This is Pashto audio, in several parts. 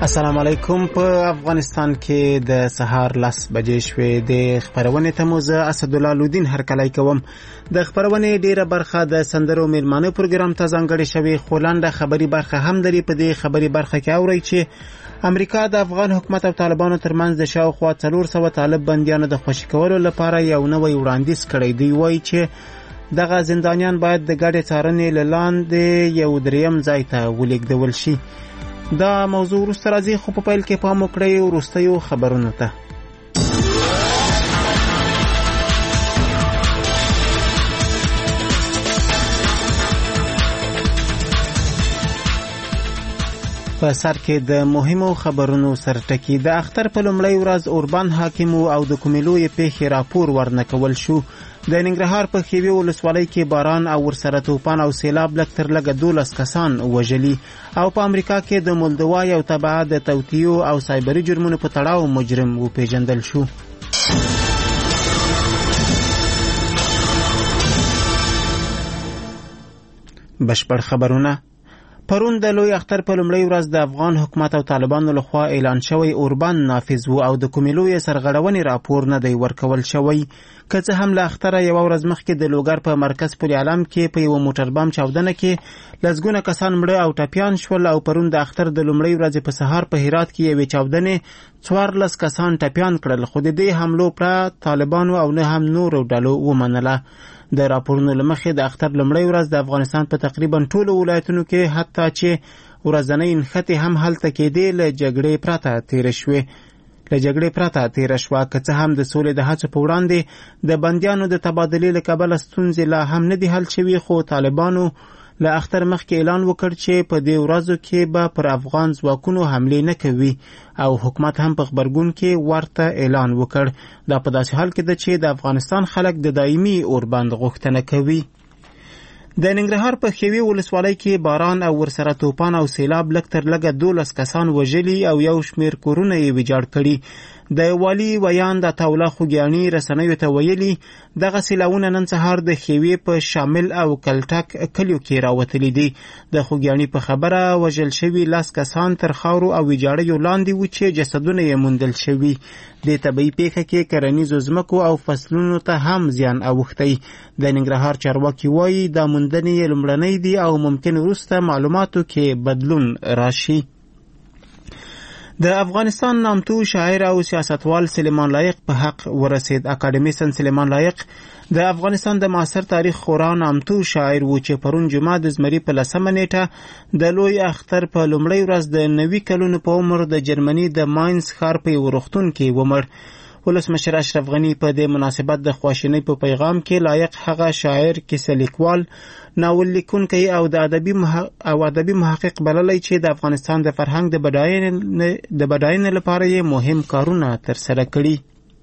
السلام علیکم. په افغانستان کې د سهار 10 بجې شوې. د خبرونې ته موزه اسدالله لودین هرکلی کوم. د خبرونې ډیره برخه د سندرو میلمانه پروګرام ته ځانګړې شوې، خو لنډه خبري برخه هم لري. په دې خبري برخه کې اورئ چې امریکا د افغان حکومت او طالبانو ترمنځ د شاوخوا 400 طالب بندیانو د خوشي کولو لپاره یو نوی وړاندیز کړی دی. وایي چې دغه زندانیان باید د ګډې څارنې له لاندې یو دریم ځای ته ولېږدول شي. دا موضوع وروسته راځي، خو په پیل کې پام وکړئ وروستیو خبرونو ته. په سر کې د مهمو خبرونو سرټکی. د اختر په لومړۍ ورځ اوربان حاکم او د کومې لویې پیښې راپور ورنکول شو. د ننګرهار په خیوي ولسوالۍ کې باران او ورسره طوفان او سیلاب لږ تر لږه 12 کسان وژلي. او په امریکا کې د مولدوا یو تبعه د توطیو او سایبري جرمونو په تړاو مجرم وپیژندل شو. بشپړ خبرونه. پرون د لوی اختر په لومړۍ ورځ د افغان حکومت او طالبانو لخوا اعلان شوی اوربان نافذ و او د کومې لویې سرغړونې راپور نه دی ورکول شوی. که څه هم له اختره یوه ورځ مخکې د لوګر په مرکز پل علم کې په یوه موټر بم چاودنه کې لسګونه کسان مړه او ټپیان شول، او پرون د اختر د لومړۍ ورځې په سهار په هرات کې یوې چاودنې 14 کسان ټپیان کړل، خو د دې حملو پړه طالبانو او نه هم نورو ډلو ومنله. د راپورونو له مخې د اختر لومړۍ ورځ د افغانستان په تقریبا ټولو ولایتونو کې حتی چې ورځنۍ نښتې هم هلته کېدې له جګړې پرته تیره شوه. که څه هم د سولې د هڅو په وړاندې د بندیانو د تبادلې له کبله ستونزې لا هم نه دي حل شوي، خو طالبانو له اختر مخکې اعلان وکړ چې په دې ورځو کې به پر افغان ځواکونو حملې نه کوي، او حکومت هم په خبرګون کې ورته اعلان وکړ. دا په داسې حال کې ده چې د افغانستان خلک د دایمي اوربند غوښتنه کوي. د ننګرهار په خیوي ولسوالۍ کې باران او ورسره طوفان او سیلاب لږ تر لږه 12 کسان وژلي او یو شمېر کورونه یې ویجاړ کړي. د والي ویاند عطاالله خوږیاني رسنیو ته ویلي دغه سیلاونه نن سهار د خیوي په شامل او کلټک کلیو کې راوتلي دي. د خوږیاني په خبره وژل شوي 10 کسان تر خاورو او ویجاړیو لاندې و چې جسدونه یې موندل شوي. د طبعي پیښه کې کرنیزو ځمکو او فصلونو ته هم زیان اوښتی. د ننګرهار چارواکي وایي دا موندنې یې لومړنۍ دي او ممکن وروسته معلوماتو کې بدلون راشي. د افغانستان نامتو شاعر او سیاستوال سلیمان لایق په حق ورسید. اکاډمیسن سلیمان لایق د افغانستان د معاصر تاریخ خورا نامتو شاعر و چې پرون جمعه د زمري په 10 نیټه د لوی اختر په لومړۍ ورځ د 90 کلونو په عمر د جرمني د ماینز ښار په یو روغتون کې ومړ. ولسمشر اشرف غني په دې مناسبت د خواشینۍ په پیغام کې لایق هغه شاعر، کیسه لیکوال، ناول لیکونکی او د ادبي محقق بللی چې د افغانستان د فرهنګ د بډاینې لپاره یې مهم کارونه ترسره کړي.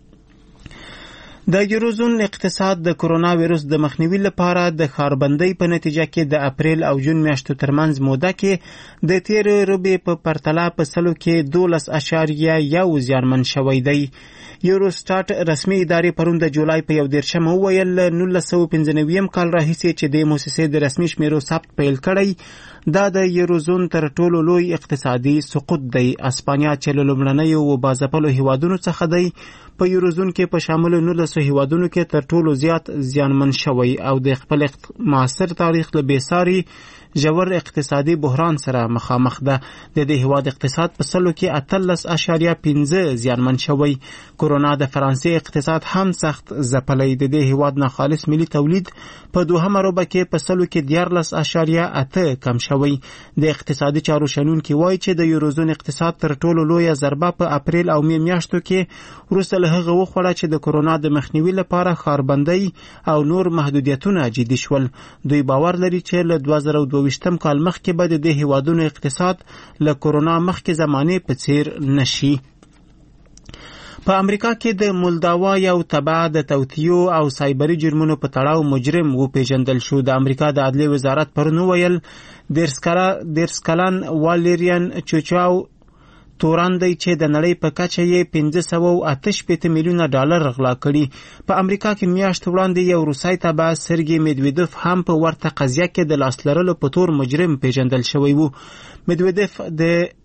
د یوروزون اقتصاد د کرونا ویروس د مخنیوي لپاره د ښاربندۍ په نتیجه کې د اپریل او جون میاشتو ترمنځ موده کې د تیرې روبې په پرتله په سلو کې 12.1 زیانمن شوی دی. یوروسټاټ رسمي ادارې پرون د جولای په 11 وویل 1995 کال راهیسې چې د موسسې د رسمي شمیرو ثبت پیل کړی، دا د یوروزون تر ټولو لوی اقتصادي سقوط دی. اسپانیا چې له لومړنیو وبازپلو هیوادونو څخه دی، په یوروزون کې په شامل 19 هیوادونو کې تر ټولو زیات زیانمن شوی او د خپل معاصر تاریخ له بېساري ژور اقتصادي بحران سره مخامخ ده. د دې هیواد اقتصاد په سلو کې 18.5 زیانمن شوی. کرونا د فرانسې اقتصاد هم سخت ځپلی. د دې هیواد ناخالص ملي تولید په دوهمه روبه کې په سلو کې 14.8 کم شوی. د اقتصادي چارو شنونکي وایي چې د یوروزون اقتصاد تر ټولو لویه ضربه په اپریل او می میاشتو کې وروسته له هغه وخوړه چې د کرونا د مخنیوي لپاره ښاربندۍ او نور محدودیتونه جدي شول. دوی باور لري چې له 2022 کال مخکې به د دې هیوادونو اقتصاد له کرونا مخکې زمانې په څیر نشي. په امریکا کې د مولدوا یو تبعه د توطیو او سایبري جرمونو په تړاو مجرم وپیژندل شو. د امریکا د عدلیې وزارت پرون وویل 10 کلن والیریان چوچاو توران دی چې د نړۍ په کچه یې 588 میلیونه ډالر غلا کړي. په امریکا کې میاشت وړاندې یو روسي تبع سرګي میدویدوف هم په ورته قضیه کې د لاس لرلو په تور مجرم پیژندل شوی و. میدویدوف د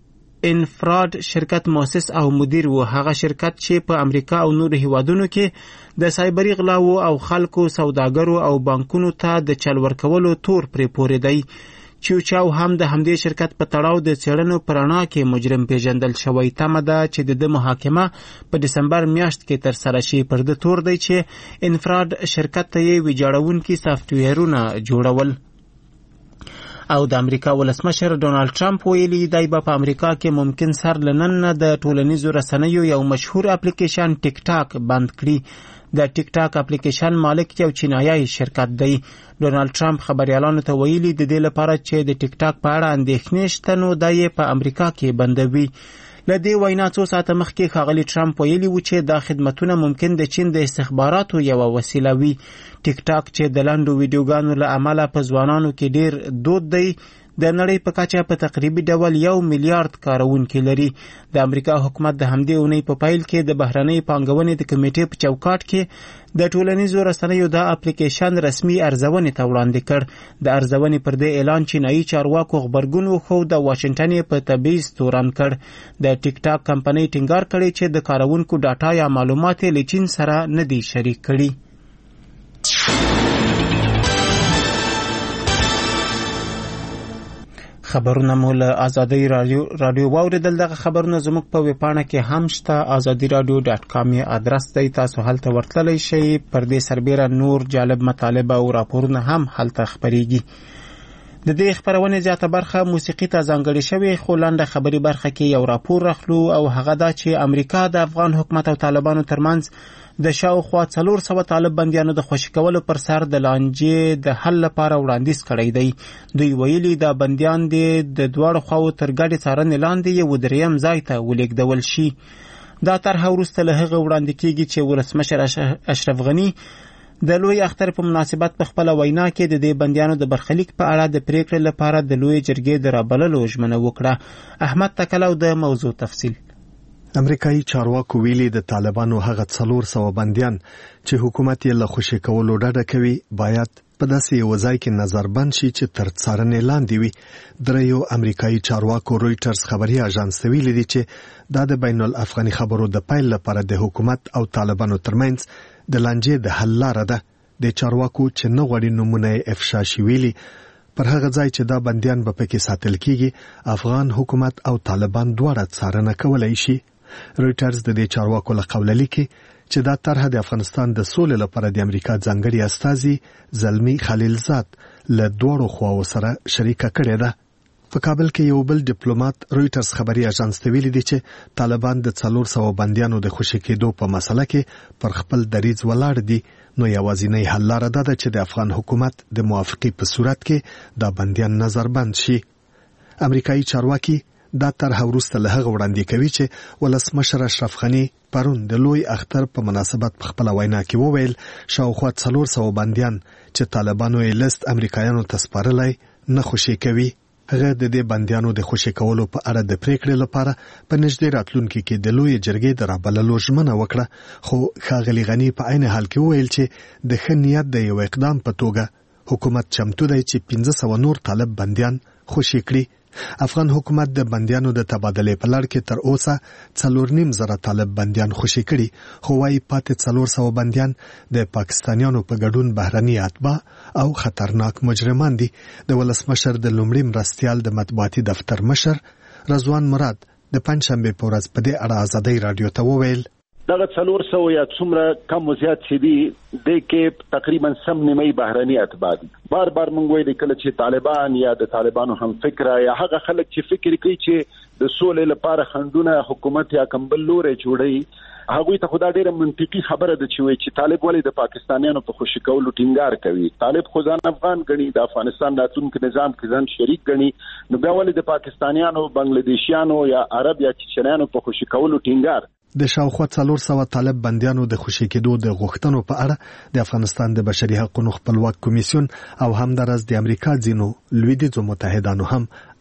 انفراد شرکت مؤسس او مدیر و. هغه شرکت چې په امریکا او نورو هیوادونو کې د سایبري غلاو او خلکو سوداګرو او بانکونو ته د چل ورکولو تور پرې پورې دی. چاو هم د همدې شرکت په تړاو د څېړنو په رڼا کې مجرم پیژندل شوی. تمه ده چې د محاکمه په دسمبر میاشت کې ترسره شي. پر د تور دی چې انفراد شرکت ته یې ویجاړونکي سافټویرونه جوړول. او د امریکا ولسمشر ډونالد ټرمپ ویلي دی به په امریکا کې ممکن سر لنن د ټولنیزو رسنیو یو مشهور اپلیکیشن ټیک ټاک بند کړي. د ټیک ټاک اپلیکیشن مالک یو چینایي شرکت دی. ډونالد ټرمپ خبريالانو ته ویلي د دې لپاره چې د ټیک ټاک په اړه اندېښنې شته نو دا یې په امریکا کې بندوي. له دې وینا څو ساعته مخکې ښاغلي ټرمپ ویلي و چې دا خدمتونه ممکن د چین د استخباراتو یوه وسیله وي. ټیک ټاک چې د لنډو ویډیوګانو له امله په ځوانانو کې ډیر دود دی د نړۍ په کچه په تقریبي ډول 1 میلیارډ کارونکي لري. د امریکا حکومت د همدې اونۍ په پیل کې د بهرنۍ پانګونې د کمیټې په چوکاټ کې د ټولنیزو رسنیو د اپلیکیشن رسمي ارزونې ته وړاندې کړ. د ارزونې پر دې اعلان چینایي چارواکو غبرګون وښود. د واشنګټن یې په تبعیض تورن کړ. د ټیک ټاک کمپنۍ ټینګار کړی چې د کارونکو ډاټا یا معلومات یې له چین سره نه دي شریک کړي. خبرونه مو له آزادۍ رادیو واوریدل. دغه خبرونه زموږ په ویبپاڼه کې هم شته. azadiradio.com یې ادرس دی. تاسو هلته ورتللی شئ. پر دې سربیره نور جالب مطالب او راپورونه هم هلته خپریږي. د دې خبرونې زیاته برخه موسیقي ته ځانګړې شوې، خو لنډه خبري برخه کې یو راپور راخلو او هغه دا چې امریکا د افغان حکومت او طالبانو ترمنځ د شاوخوا 400 طالب بندیانو د خوشي کولو پر سر د لانجې د حل لپاره وړاندیز کړی دی. دوی ویلي دا بندیان د دواړو خواو تر ګډې څارنې لاندې یو دریم ځای ته ولېږدول شي. دا طرحه وروسته له هغه وړاندې کیږي چې ولسمشر اشرف غني د لوی اختر په مناسبت په خپل وینا کې د دې بندیانو د برخلیک په اړه د پریکړې لپاره د لوی جرګې د رابللو ژمنه وکړه. احمد تکلو د موضوع تفصیل. امریکایي چارواکو ویلي د طالبانو هغه 400 بندیان چې حکومت یې له خوشي کولو ډډه کوي باید په داسې یو ځای کې نظربند شي چې تر څارنې لاندې وي. دریو امریکایي چارواکو رويټرز خبري اژانس ته ویلي دي چې دا د بین الافغاني خبرو د پیل لپاره د حکومت او طالبانو ترمنځ د لانجې د حل لاره ده. د چارواکو چې نه غواړي نمونه افشا شي ویلي پر هغه ځای چې دا بندیان به پکې ساتل کیږي افغان حکومت او طالبان دواړه څارنه کولای شي. رويټرز د دې چارواکو له قوله لیکي چې دا طرحه د افغانستان د سولې لپاره د امریکا ځانګړي استازي زلمی خلیلزاد له دوړو خواو سره شریکه کړې ده. په کابل کې یو بل ډیپلوماټ رويټرز خبري اژانس ته ویلي دی چې طالبان د 400 بندیانو د خوشي کېدو په مسله کې پر خپل دریځ ولاړ دي. نو یوازینی حل لاره ده چې د افغان حکومت د موافقې په صورت کې دا بندیان نظربند شي. امریکایي چارواکي دا طرحه وروسته له هغه وړاندې کوي چې ولسمشر اشرف غني پرون د لوی اختر په مناسبت په خپل وینا کې وویل شاوخوا 400 بندیان چې طالبانو یې لیست امریکایانو ته سپارلی نه خوشي کوي. هغه د دې بندیانو د خوشي کولو په اړه د پریکړې لپاره په نږدې راتلونکي کې د لوی جرګې د رابللو ژمنه وکړه. خو ښاغلي غني په عین حال کې وویل چې د ښه نیت د یو اقدام په توګه حکومت چمتو دی چې 1500 نور طالب بندیان خوشي کړي. افغان حکومت د بندیانو د تبادلې په لړ کې تر اوسه 4.5 طالب بندیان خوشي کړي، خو وايي پاتې 400 بندیان د پاکستانیانو په ګډون بهرني اتباع او خطرناک مجرمان دي. د ولسمشر د لومړي مرستیال د مطبوعاتي دفتر مشر رضوان مراد د پنځشنبه په ورځ په دې اړه آزادۍ رادیو ته وویل دغه 400 یا څومره کم زیات شي دي د کې تقریبا سم نیمه بهرني اتباع دي. بار مونږ وایو کله چې طالبان یا د طالبانو هم فکر یا هغه خلک چې فکر کوي چې د سولې لپاره خندونه حکومت یا کمبل لوري جوړي هغه ته خدای ډیره منطقي خبره ده چې طالب ولی د پاکستانیانو په خوشی کولو ټینګار کوي. طالب خو ځان افغان غني د افغانستان راتلونکي نظام کې ځان شریک غني، نو بیا ولی د پاکستانیانو بنگلاديشیانو یا عرب یا چچنیانو په خوشی کولو ټینګار. د شاوخوا 400 طالب بندیانو د خوشي کېدو د غوښتنو په اړه د افغانستان د بشري حقوقو خپلواک کمیسیون او همدارس د امریکا ځینو لویدیځو متحدانو هم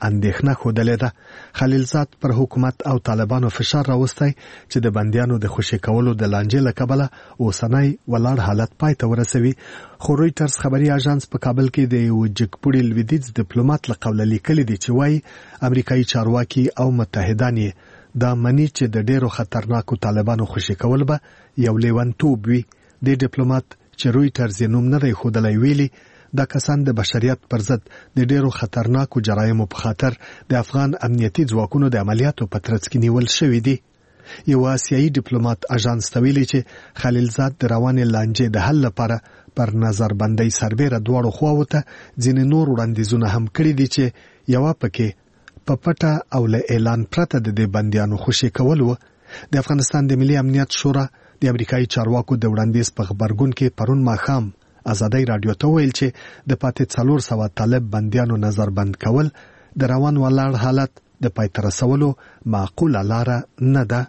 اندېښنه ښودلې ده. خلیلزاد پر حکومت او طالبانو فشار راوستی چې د بندیانو د خوشي کولو د لانجې له کبله اوسنی ولاړ حالت پای ته ورسوي. خو رویټرز خبري اژانس په کابل کې د یو جګپوړي لویدیځ ډیپلوماټ له قوله لیکلي دي چې وایي امریکایي چارواکي او متحدان یې دا مني چې د ډیرو خطرناکو طالبانو خوشي کول به یو لیونتوب وي. د ډیپلوماټ چې رویټرز یې نوم نه دی ښودلی ویلي دا کسان د بشریت پر ضد د ډیرو خطرناکو جرایمو په خاطر د افغان امنیتي ځواکونو د عملیاتو په ترڅ کې نیول شوي دي. یو آسیایي ډیپلوماټ اژانس ته ویلي چې خلیلزاد د روانې لانجې د حل لپاره پر نظربندۍ سربیره دواړو خواوو ته ځینې نور وړاندیزونه هم کړي دي چې یوه پکې په پټه او له اعلان پرته د دې بندیانو خوشي کول و. د افغانستان د ملي امنیت شورا د امریکایي چارواکو د وړاندیز په خبرګون کې پرون ماښام ازادۍ رادیو ته ویل چې د پاتې 400 طالب بندیانو نظربند کول د روان ولاړ حالت د پای ته رسولو معقوله لاره نه ده.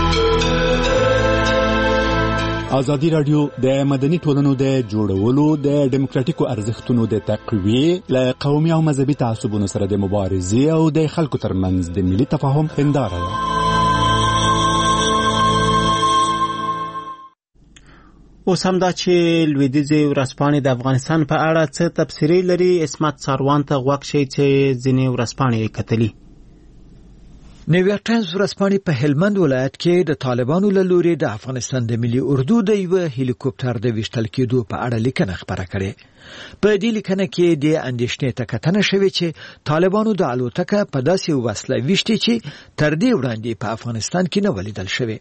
ازادي رادیو د مدني ټولنو د جوړولو د ډیموکراتیکو ارزښتونو د تقویه له قومي او مذهبي تعصبونو سره د مبارزې او د خلکو ترمنځ د ملي تفاهم هنداره ده. اوس هم دا چې لویدیځې ورځپاڼې د افغانستان په اړه څه تبصرې لري، عصمت ساروان ته غوږ شئ چې ځینې ورځپاڼې یې کتلي. نیویارک ټایمز ورځپاڼې په هلمند ولایت کې د طالبانو له لوري د افغانستان د ملي اردو د یو هلیکوپټر د ویشتل کېدو په اړه لیکنه خبره کړې. په دې لیکنه کې د اندېښنې ته کتنه شوې چې طالبانو د الوتکه په داسې وسله ویشتې چې تر دې وړاندې په افغانستان کې نه ولیدل شوې.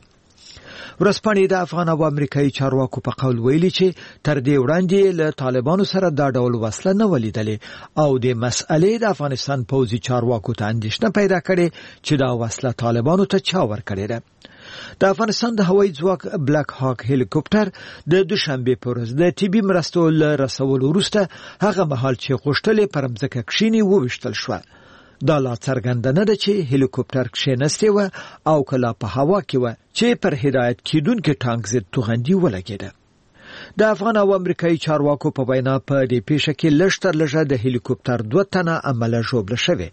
ورځپاڼې د افغان او امریکایي چارواکو په قول ویلي چې تر دې وړاندې له طالبانو سره دا ډول وسله نه ولیدلې او د مسئلې د افغانستان پوځي چارواکو ته اندېښنه پیدا کړې چې دا وسله طالبانو ته چا ورکړې ده. د افغانستان د هوایي ځواک بلاک هاک هلیکوپټر د دوشنبه په ورځ د طبي مرستو له رسولو وروسته هغه مهال چې غوښتلې پر مځکه کښینی وویشتل شو. دا لا څرګنده نه ده چې هلیکوپټر کښینستی و او کله په هوا کې و چې پر هدایت کیدونکو ټانک ضد توغندي ولګېده. د افغان او امریکایي چارواکو په وینا په دې پیښه کې لږ تر لږه د هلیکوپټر 2 تنه عمله ژوبله شوې.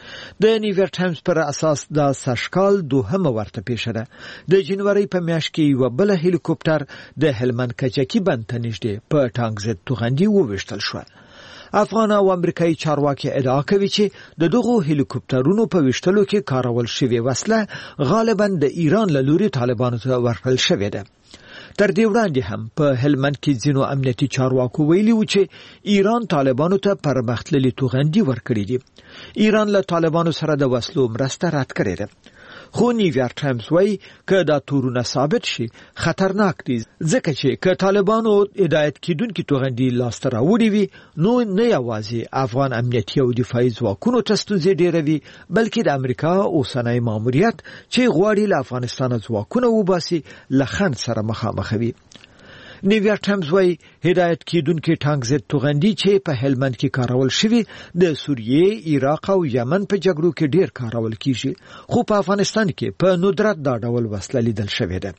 د نیویارک ټایمز پر اساس دا سشکال دوهمه ورته پیښه ده. د جنوري په میاشت کې یو بل هلیکوپټر د هلمند کجکي بند ته نږدې په ټانک ضد توغندي وویشتل شو. افغان او امریکایي چارواکي ادعا کوي چې د دغو هلیکوپټرونو په ویشتلو کې کارول شوې وسله غالباً د ایران له لوري طالبانو ته ورکړل شوې ده. تر دې وړاندې هم په هلمند کې ځینو امنیتي چارواکو ویلي و چې ایران طالبانو ته پرمختللي توغندي ورکړي دي. ایران له طالبانو سره د وسلو مرسته رد کړې ده. خو نیویارک ټایمز وايي که دا تورونه ثابت شي خطرناک دي ځکه چې که طالبانو هدایت کیدونکو توغندي لاسته راوړي وي نو نه یوازې افغان امنیتي او دفاعي ځواکونو ته ستونزې ډېروي بلکې د امریکا اوسنی ماموریت چې غواړي له افغانستان ځواکونه وباسي له خنډ سره مخامخ وي. نیویارک ټایمز وايي هدایت کیدونکو ټانک ضد توغندي چې په هلمند کې کارول شوی د سوریې، عراق او یمن په جګړو کې ډیر کارول کیږي خو په افغانستان کې په ندرت دا ډول وسله لیدل شوې ده.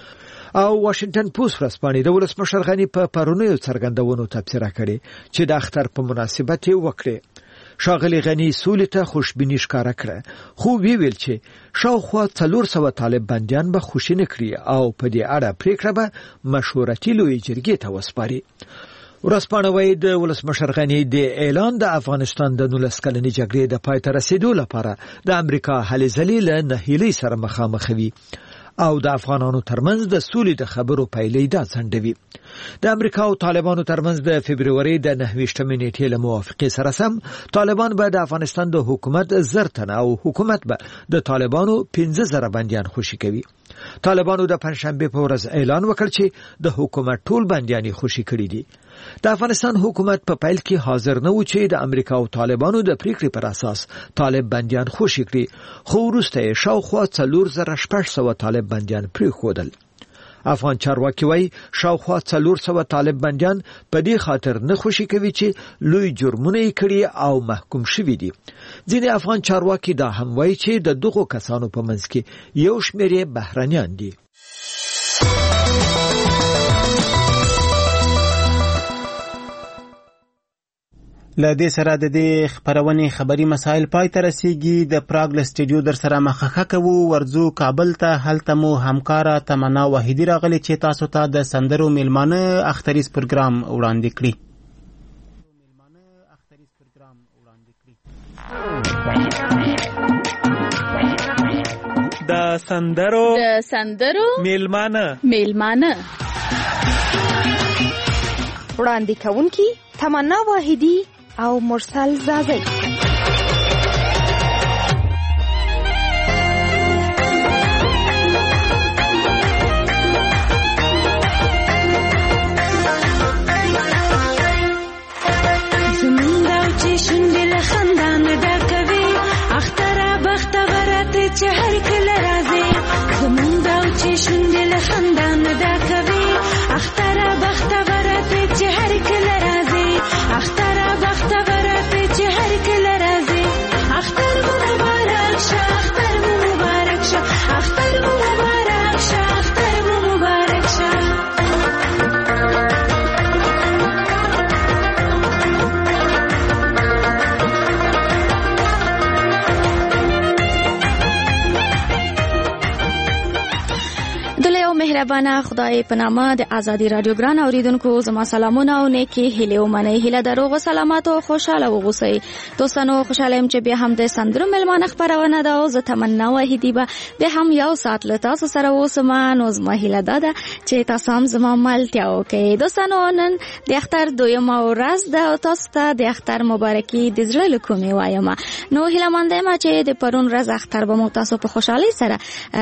او واشنگټن پوسټ ورځپاڼې د ولسمشر غني په پرونیو څرګندونو تبصره کړې چې د اختر په مناسبت یې وکړه. شاغلی غنی سولې ته خوشبیني ښکاره کړه خو ویل چې شاوخوا 400 طالب بندیان به خوشی نه کړي او په دې اړه پریکړه به مشورتي لوی جرګې ته وسپاري. ورځپاڼه وايي د ولسمشر غنی د اعلان د افغانستان د 19 کلنې جګړې د پای ته رسیدو لپاره د امریکا هلې ځلې له نهیلۍ سره مخامخ وي او د افغانانو ترمنځ د سولې د خبرو پایلې دا ځنډوي. د امریکا او طالبانو ترمنځ د فبرवरी د 29 نیټې له موافقې سره سم طالبان به د افغانستان د حکومت زرتنه او حکومت به د طالبانو 15,000 بنديان خوشي کوي. طالبانو د پنځشنبه په ورځ اعلان وکړ چې د حکومت ټول بنديان خوشي کړي دي. د افغانستان حکومت په پیل کې حاضر نه و چې د امریکا او طالبانو د پریکړې پر اساس طالب بنديان خوشي کړي خو وروسته شاوخوا 4,600 طالب بنديان پریښودل. افغان چارواکي وايي شاوخوا 400 طالب بنديان په دې خاطر نه خوشي کوي چې لوی جرمونه یې کړي او محکوم شوي دي. ځینې افغان چارواکي دا هم وايي چې د دغو کسانو په منځ کې یو شمېر بهرانيان دي. له دې سره د دې خبرونې خبري مسایل پای ته رسیږي. د پراګ له سټډیو در سره مخه کوو ورځو کابل ته. هلته مو همکاره تمنا وحیدی راغلی چې تاسو ته د سندرو میلمانه اختریز پروګرام وړاندې کړي. د سندرو میلمانه وړاندې کوونکي تمنا واحدی او مرسل زازی. زمونږ چې شونډې له خندا نه ډکوي اختره بختوره ته چې هر کله راځي. زمونږ چې شونډې له خندا نه ډکوي اختره بختوره ته چې هر کله راځي. اختره بختوره ته چې هر کله راځي. اختر مو مبارک شه، اختر مو مبارک شه، اختر مو مبارک شه، اختر مو مبارک شه. مهربانه خدای په نامه د ازادي رادیو ګران اوریدونکو زما سلامونه او نیکی هیله ومنئ. هیله دروغ سلامات او خوشاله وغوسئ. دوستانو خوشاله يم چې بیا هم د سندرو میلمانه خبرونه ده او زه تمنا واحدی به بیا هم یو ساعت له تاسو سره اوسم. نو زما هیله ده چې تاسو هم زما ملتیا وکړئ. دوستانو نن د اختر دویمه ورځ ده او تاسو ته د اختر مبارکي د زړه له کومې وایم. نو هیله مند یم چې د پرون ورځ اختر به مو تاسو په خوشحالۍ سره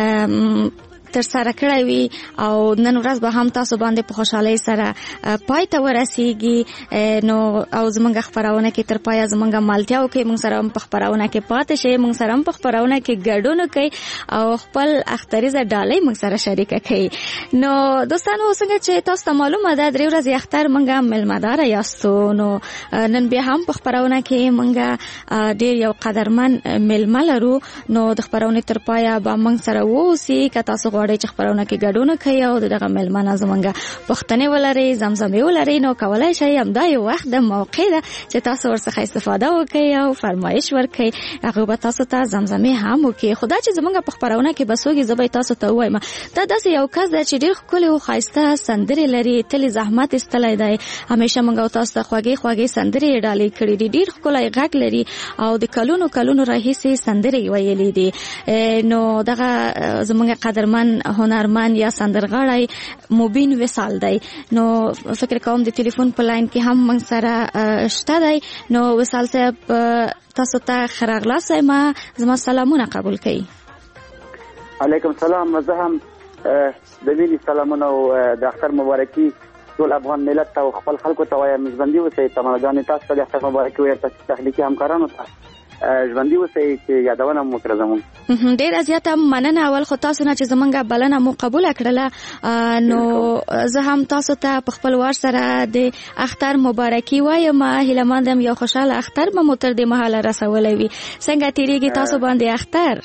تر سره کړی وي او نن ورځ به هم تاسو باندې په خوشحالۍ سره پای ته ورسیږي. نو او زمونږ خبرونه کې تر پایه زمونږ مالتیا وکړئ. موږ سره هم په خبرونه کې پاتې شئ، موږ سره هم په خبرونه کې ګډون وکړئ او خپل اختریزه ډالۍ موږ سره شریکه کړئ. نو دوستانو څنګه چې تاسو ته معلومه ده درې ورځې اختر موږ مېلمهدار یاستو. نو نن بیا هم په خبرونه کې موږ ډېر یو قدرمن مېلمه لرو. نو د خبرونه تر پایه به موږ سره ووسئ. که تاسو غواړئ چې خبرونه کې ګډون کوي او دغه مېلمانه زمونږ پښتنې ولري، زمزمې ولري، نو کولای شئ همدا یو وخت د موقع ده چې تاسو ورڅخه استفاده وکړئ او فرمایش ورکړئ. هغه به تاسو ته زمزمې هم وکړي. خدا چې زمونږ په خبرونه کې بسوږي زه به تاسو ته ووایم دا داسې یو کس دی چې ډېر ښکلې او ښایسته سندرې لري، تل زحمت ایستلی دی، همیشه موږ او تاسو ته خوږې خوږې سندرې یې ډالۍ کړي دي، ډېر ښکلی غږ لري او د کلونو کلونو راهیسې سندرې ویلې دي. نو دغه زمونږ قدرمن هنرمند یا سندرغاړی مبین وصال دی. نو فکر کوم د ټلیفون په لاین کې هم موږ سره شته دی. نو وصال صاحب تاسو ته ښه راغلاست. ما زما سلامونه قبول کړئ. علیکم سلام. زه هم د مینې سلامونه او د اختر مبارکي ټول افغان ملت ته او خپل خلکو ته وایم. ژوندي اوسئ. تمنا جانې تاسو ته د اختر مبارکي وایم. تخنیکي همکارانو ته ژوندي اوسئ چې یادونه مو وکړه زموږ. ډېره زیاته مننه اول خو تاسو نه چې زمونږ بلنه مو قبوله کړله. نو زه هم تاسو ته په خپل وار سره د اختر مبارکي وایم. هیله مند یم یو خوشحاله اختر به مو تر دې مهاله رسولی وي. څنګه تېرېږي تاسو باندې اختر؟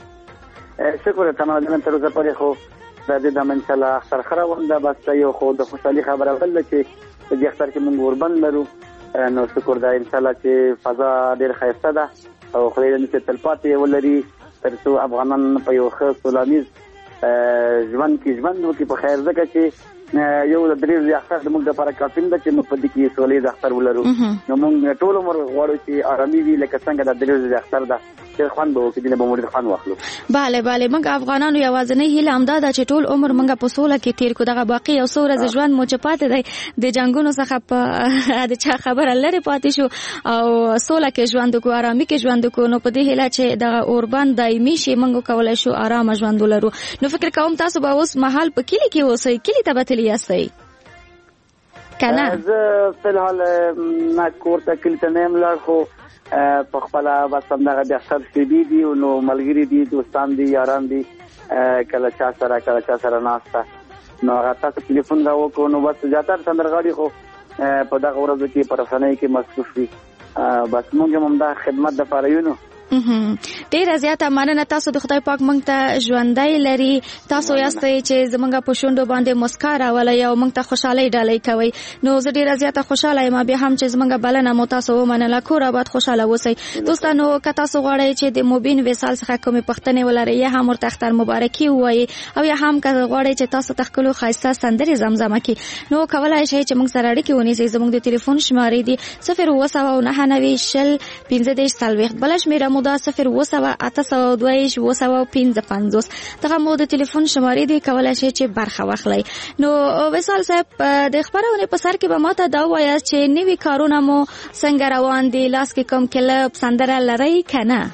شکر تمنا جانې تر اوسه پورې خو د دې دم انشاءالله اختر ښه روان ده. بس یو خو د خوشحالي خبره بل ده چې په دې اختر کې موږ اوربند لرو. نو شکر ده انشاءالله چې فضا ډېر ښایسته ده او خدای دې چې تلپاتې ولري تر څو افغانان په یو ښه سوله ژوند کې ژوند وکړي په خیر. ځکه چې یو د درې ورځې اختر زموږ دپاره کافي نه ده چې موږ په دې کې سولیز اختر ولرو. نو موږ ټول عمر غواړو چې ارامي وي لکه څنګه د درې ورځې اختر ده. ډېر خوند به وکړي، دینه به مو ډېر خوند واخلو. بله بله موږ افغانانو یوازینۍ هیله همدا ده چې ټول عمر موږ په سوله کې تېر کړو. دغه باقي یو څو ورځې ژوند مو چې پاتې دی د جنګونو څخه په د چا خبره لرې پاتې شو او سوله کې ژوند وکړو، ارامي کې ژوند وکړو. نو په دې هیله چې دغه اوربند دایمي شي موږ کولی شو ارامه ژوند ولرو. نو فکر کوم تاسو به اوس مهال په کلي کې اوسئ. کلي ته به تللي یاستئ که نه؟ زه فلحال نه کور ته کلي ته نه یم لاړ، خو په خپله بس همدغه د اختر شېبې دي نو ملګري دي، دوستان دي، یاران دي، کله چا سره ناسته. نو هغه تاسو ټلیفون را وکړو. نو بس زیاتره سندرغاړي خو په دغه ورځو کې په رسنیو کې مصروف دي. بس موږ هم همدا خدمت دپاره یو. نو ډیره زیاته مننه. تاسو د خدای پاک مونږ ته ژوندۍ لري. تاسو یاستئ چې زمونږ په شونډو باندې مسکا راولئ او مونږ ته خوشحالي ډالۍ کوئ. نو زه ډیره زیاته خوشاله یم بیا هم چې زمونږ بلنه مو تاسو ومنله. کور آباد خوشاله اوسئ. دوستانو که تاسو غواړئ چې د مبین وصال څخه کومې پوښتنې ولرئ یا هم ورته اختر مبارکي ووایئ او یا هم که غواړئ چې تاسو ته ښکلو ښایسته سندرې زمزمه کړي نو کولی شئ چې مونږ سره اړیکې ونیسئ. زموږ د ټلیفون شمارې دي 02990 بله شمېره مو ده 02802 دغه مو د ټلیفون شمارې دي، کولی شئ چې برخه واخلئ. نو وصال صاحب د خپرونې په سر کې به ماته دا ووایاست چې نوي کارونه مو څنګه روان دي؟ لاس کې کوم کلپ سندره لرئ که نه؟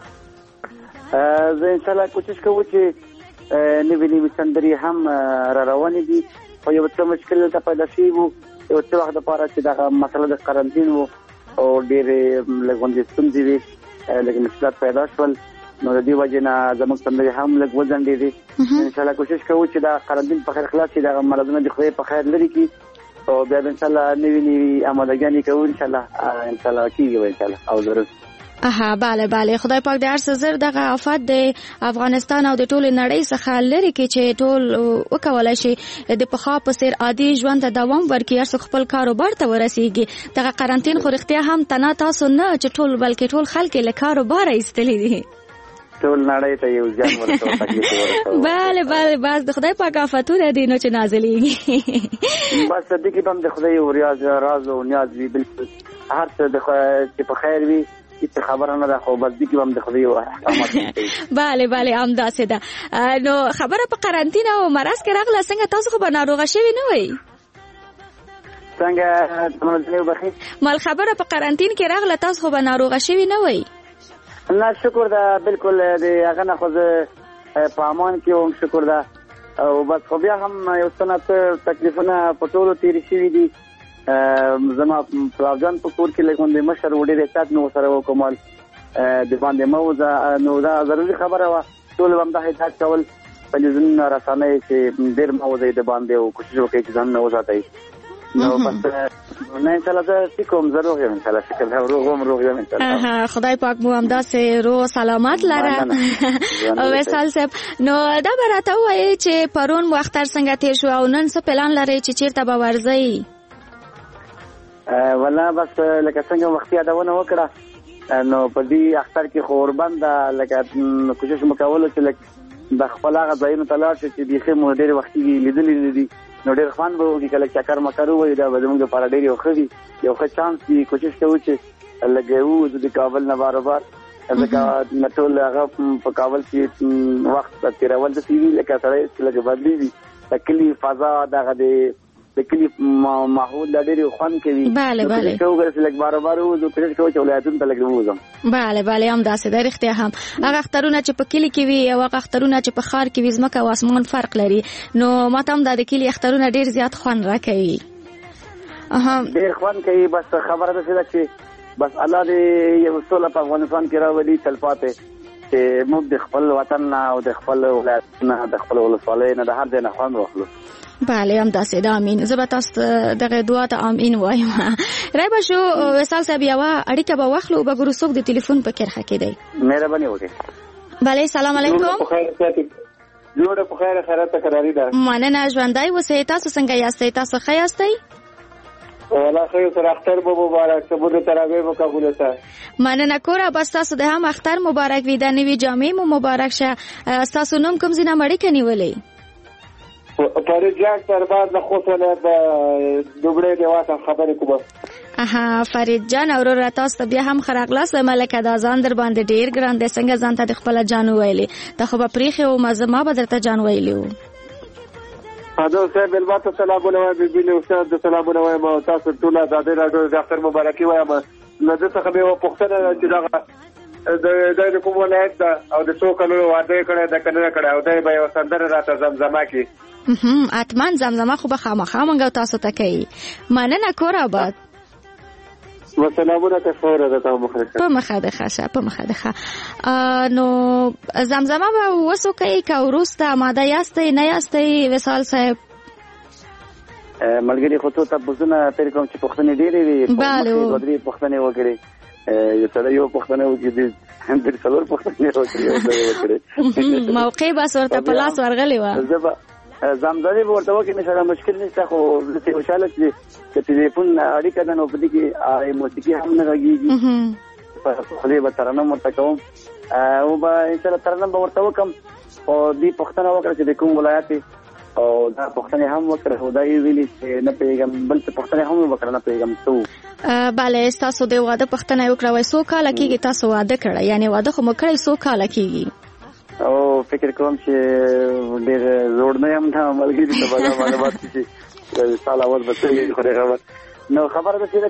زه انشاءالله کوشش کوم چې نوي سندرې هم را روانې دي. خو یو څه مشکل دلته پیدا شوی و یو څه وخت دپاره چې دغه مسله د قرنطین و او ډېرې لږ غوندې ستونزې وې، لږ مشکلات پیدا شول، نو د دې وجې نه زموږ سندرې هم لږ وځنډېدې. انشاءالله کوشش کوو چې دا قرنطین په خیر خلاص شي، دغه مرضونه د خدای په خیر لرې کړي او بیا انشاءالله نوي آمادګیانې کوو. انشاءالله کېږي به انشاءالله او ضرور. بله خدای پاک د هر څه زر دغه آفت د افغانستان او د ټولې نړۍ څخه لرې کړي چې ټول وکولای شي د پخوا په څېر عادي ژوند ته دوام ورکړي، هر څوک خپل کاروبار ته ورسیږي. دغه قرنطین خو رښتیا هم تنها تاسو نه چې ټول بلکې ټول خلک یې له کاروباره ایستلي دي، ټول نړۍ ته یو ځان ورسوه، تکلیف ورسوه. بله بس د خدای پاک آفتونه دي نو چې نازلېږي. بس د دې کې هم د خدای راز او نیاز وي، بالکل هر څه چې په خیر وي هیڅ خبره نه ده، خو بس دې کې هم د خدای احکامات دي. بله همداسې ده. نو خبره په قرنطین او مرض کې راغله، څنګه تاسو خو به ناروغه شوي نه وئ؟ څنګه تمنځنۍ وبخښئ؟ مال خبره په قرنطین کې راغله، تاسو خو به ناروغه شوي نه وئ؟ نه شکر ده، بالکل د هغه نه خو زه په امان کې وم، شکر ده. او بس خو بیا هم یو څه نه څه تکلیفونه په ټولو تېرې شوي دي. زما پلارجان په کور کې لږ غوندې مشر و، ډېر احتیاط مې ورسره وکړ، د باندې مه وځه. نو دا ضروري خبره وه، ټول به همدا هدایت کول تلویزیونونه رسنۍ چې ډېر مه وځئ د باندې او کوشش وکړئ چې ځانونه وساتئ. نو بس نه انشاءالله زه څه کوم، زه روغ یم انشاءالله، شکر ده، روغ یم انشاءالله. خدای پاک مو همداسې روغ سلامت لره وصال صاحب. نو دا به راته ووایئ چې پرون مو اختر څنګه تېر شو او نن څه پلان لرئ چې چېرته به ورځئ؟ والله بس لکه څنګه وختي یادونه وکړه، نو په دې اختر کې خو اوربند ده، لکه کوشش مو کولو چې لکه د خپل هغه ځایونو ته لاړ شي چې بیخي مو ډېر وختي لیدلي نه دي، نو ډېر خوند به وکړي. کله چکر مکر ووایو دا به زموږ دپاره ډېر یو ښه وي، یو ښه چانس وي. کوشش کوو چې لږ ووځو د کابل نه بار ځکه ټول هغه په کابل کې وخت تېرول داسې وي لکه سړی چې لږ بدلېږي، د کلي فضا دغه د کلي ماحول لا ډېر خوند کوي. بله کوو چې لږ بار ووځو، کوشش کوو چې ولایتونو ته لږ ووځم. بله همداسې ده، رښتیا هم هغه اخترونه چې په کلي کې وي او هغه اخترونه چې په ښار کې وي ځمکه او اسمان فرق لري. نو ماته هم دا د کلي اخترونه ډېر زیات خوند راکوي. ډېر خوند کوي. بس خبره داسې ده چې بس الله دې یو سوله په افغانستان کې راولي تلپاتې، چې موږ د خپل وطن نه او د خپل ولایت نه د خپل ولسوالۍ نه د هر ځای نه خوند واخلو. بله همداسې ده. امین. زه به تاسو دغه دعا ته امین وایم. رایبه شو وصال صاحب، یوه اړیکه به واخلو او به ګورو څوک د ټلیفون په کرښه کې دی. مهرباني وکړئ. بله سلام علیکم. جوړه په خیر خیرات تکراری ده. مننه، ژوندی اوسئ. تاسو څنګه یاستئ؟ تاسو ښه یاستئ؟ والله خیر سره اختر مو مبارک، سبود تراویح مو قبول شه. مننه کوره، بس تاسو د هم اختر مبارک وي، د نوي جامې مو مبارک شه. تاسو نوم کوم ځای نه اړیکه نیولې؟ فرید جان سرباز له خوست ولایت دوبړې دیواسه خبرې کوم. فرید جان اورور تاسو بیا هم خراغلاس ملکه دا ځان در باندې ډیر ګران دي، څنګه ځان ته د خپل جان ویلې ته خو به پریخي او ما به درته جان ویلو. حاضر صاحب البته سلامونه وایم، بیبي استاد د سلامونه وایم او تاسو ټول آزادۍ راډیو د اختر مبارکي وایم. نو د څه خبره پوښتنه چې دا د کوم ولایت ده او د څو کلو واده کړه د کنه کړه او دای به سندره راته زمزمه کی. اتمن زمزمه خو به خامخا مونږ تاسو ته کوي. مننه کور آباد. وسلامونه تاسو ته د مخه په مخه ده خاصه په مخه ده. نو زمزمه به وسو کوي که ورسته آماده یاستئ نه یاستئ وصال صاحب؟ ملګری خو ته تاسو تر کوم چې پښتنې ډېرې وي، بله درې پښتنې وګړي یو سره یو پښتنه وګړي د څلور پښتنې وکړې موقع بس ورته په لاس ورغلی و. زمزمې به ورته وکړي سره مشکل نشته، خو زه خوشحاله چې ټلیفون اړیکه ده نو په دې کې موسیقي هم نه غږېږي، په خولې به ترنم ورته کوم او به انشاءالله ترنم به ورته وکړم. او دې پوښتنه وکړه چې د کوم ولایت او دا پوښتنې هم وکړه، خو دا یې ویلي چې نه پوهېږم، بل څه پوښتنې هم وکړه نه پوهېږم څه. بله ستاسو د واده پوښتنه یې وکړه، وایي څو کاله کېږي تاسو واده کړی؟ یعنې واده خو مو کړی څو کاله کېږي؟ او فکر کوم چې ډېر زوړ نه یم، دا ملګري ته به دا معلومات چې سال اول به څه خورې خبر نو خبره ده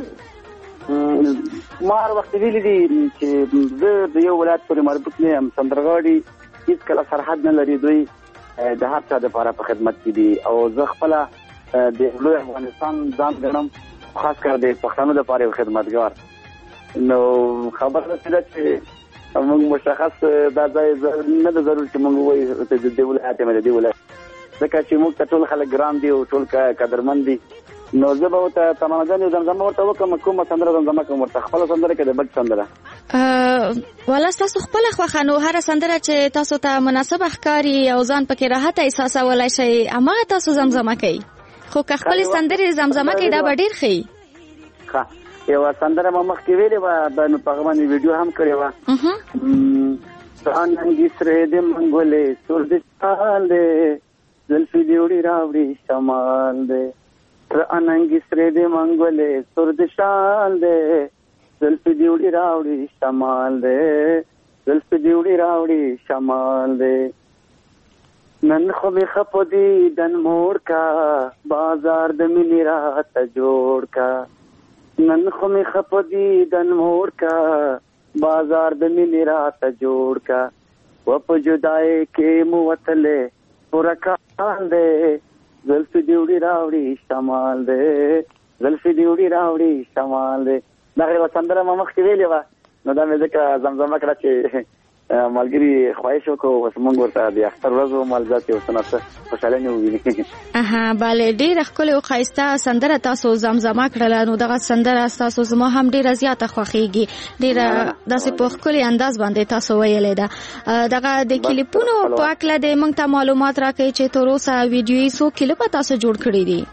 چې ما هر وخت ویلي دي چې زه د یو ولایت پورې مربوط نه یم. سندرغاړي هېڅکله سرحد نه لري، دوی د هر چا دپاره په خدمت کې دي او زه خپله د لوی افغانستان ځان ګڼم، خاص کر د پښتنو دپاره یو خدمتګار. نو خبره ده چې موږ مشخص دا ځای نه ده ضرور چې موږ ووایو د دې ولایت یم د دې ولایت، ځکه چې موږ ته ټول خلک ګران دي او ټول قدرمن دي. نو زه به ورته تمام ځان زمزمه ورته وکړم، کومه سندره زمزمه کوم ورته، خپله سندره که د بل سندره والا ستاسو خپله خوښه، نو هره سندره چې تاسو ته مناسبه ښکاري او ځان پکې راحت احساسولی شئ هماغه تاسو زمزمه کوئ، خو که خپلې سندرې زمزمه کوئ دا به ډېر ښه. یوه سندره ما مخکې ویلې وه، نو په هغه باندې ویډیو هم کړې وه. اننګي سرې د منګولې سور د شال دی، زلفې دې وړي راوړي شمال دی. اننګي سرې د منګولې سور د شال دی، زلفې دې وړي راوړي شمال دی، زلفې دې وړي راوړي شمال دی. نن خو مې خپو دیدن موړ کا، بازار د مینې راته جوړ کا. نن خو مې خپو دیدن موړ کا، بازار د مینې راته جوړ کا. و په جدای کې مو وتلې پوره کال دی، زلفې دې وړي راوړي شمال دی، زلفې دې وړي راوړي شمال دی. دغه یوه سندره ما مخکې ویلې وه، نو دا مې ځکه زمزمه کړه چې ملګري خواهش وکړو اوس موږ ورته د اختر ورځ ومالځات یو څه نه خوشحالي وویني. بله ډېره ښکلې او ښایسته سندره تاسو زمزمه کړله، نو دغه سندره ستاسو زما هم ډېره زیاته خوښېږي، ډېره داسې په ښکلي انداز باندې تاسو ویلې ده. دغه د کلیپونو په هکله د موږ ته معلومات راکوئ چې تر اوسه ویډیویي څو کلیپه تاسو جوړ کړي دي؟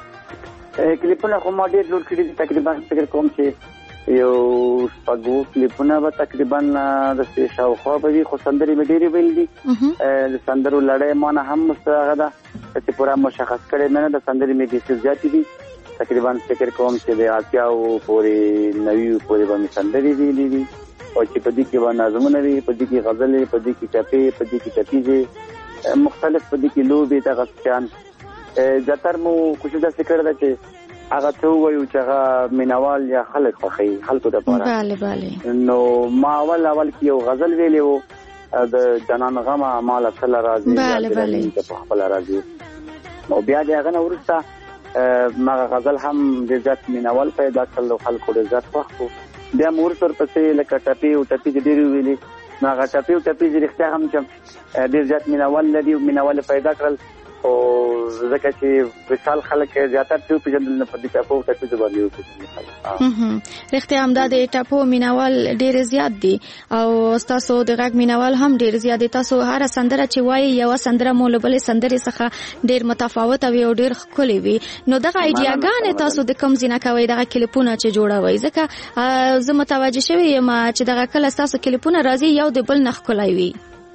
کلیپونه خو ما ډېر جوړ کړي دي، تقریبا فکر کوم چې یو شپږ کلیپونه به تقریبا د شاوخوا به وي، خو سندرې مې ډېرې ویلې دي. د سندرو لړۍ ما نه هم هغه ده چې پوره مشخص کړې مې نه ده، سندرې مې ډېرې زیاتې دي، تقریبا فکر کوم چې د 80 پورې 90 پورې به مې سندرې ویلې دي، او چې په دې کې به نظمونه وي، په دې کې غزلې، په دې کې ټپې، په دې کې ټپیزې مختلف، په دې کې لوبې دغه شیان. زیاتر مو کوشش داسې کړې ده چې هغه څه ووایو چې هغه مینوال یا خلک خوښوي خلکو دپاره. نو ما اول کې یو غزل ویلی و، د جانان غمه ماله تله راځي په خپله راځي، نو بیا د هغه نه وروسته هغه غزل هم ډېر زیات مینوال پیدا کړل او خلکو ډېر زیات خوښ کړو. بیا مو وروسته ورپسې لکه ټپې او ټپیزې ډېرې وویلې، نو هغه ټپې او ټپیزې رښتیا هم چې ډېر زیات مینوال لري او مینوال پیدا کړل، او ځکه چې وصال خلک زیاتره څه وپېژندل نه په دې ټپو او ټپیزو باندې وپېژندل. رښتیا همدا د ټپو مینوال ډېر زیات دي او ستاسو د غږ مینوال هم ډېر زیات دي. تاسو هره سندره چې وایي یوه سندره مو له بلې سندرې څخه ډېر متفاوته وي او ډېر ښکلې وي. نو دغه ایډیاګانې تاسو د کوم ځای نه کوئ دغه کلیپونه چې جوړوئ؟ ځکه زه متوجه شوې یم چې دغه کله ستاسو کلیپونه راځي یو د بل نه ښکلی وي.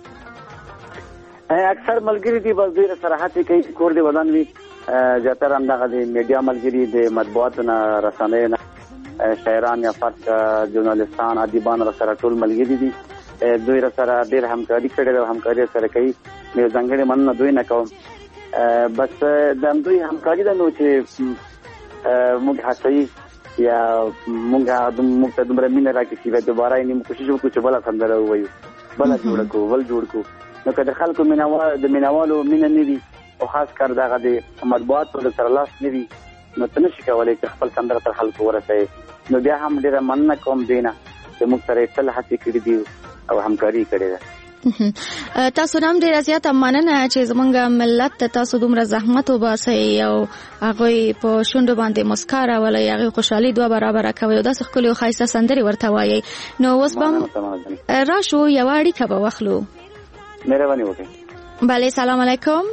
اکثر ملګري دي بس ډېره صراحت کوي، کور دې ودان وي، زیاتره همدغه د میډیا ملګري، د مطبوعاتو نه، رسنیو نه، شاعران یا فرد ژورنالستان، ادیبان راسره ټول ملګري دي. دوی راسره ډېر همکاري کړې ده او همکاري سره کوي، یو ځانګړې مننه دوی نه کوم. بس د همدوی همکاري ده نو چې موږ هڅوي یا موږ ته دومره مینه راکړي چې دوباره یې کوشش وکړو چې بله سندره ووایو، بله جوړه کړو، بل جوړ کړو. نو که د خلکو د مینوالو مینه نه وي او خاص کر دغه د مطبوعاتو د سره لاس نه وي، نو ته نشي کولی چې خپل سندره تر خلکو ورسوي. نو بیا هم ډېره مننه کوم دوی نه چې موږ سره یې تل هڅې کړي دي او همکاري کړې ده. تاسو نام ډیر زیات مننه چې زمونږ ملت تاسو دومره زحمت وباسئ او هغه په شونډو باندې مسکا راولئ، هغه خوشحالي دوه برابر کوي او داسې ښکلي او ښایسته سندرې ورته وایي. نو اوس به راشو یوه اړیکه به واخلو. مهرباني وکړئ. بله، سلام علیکم.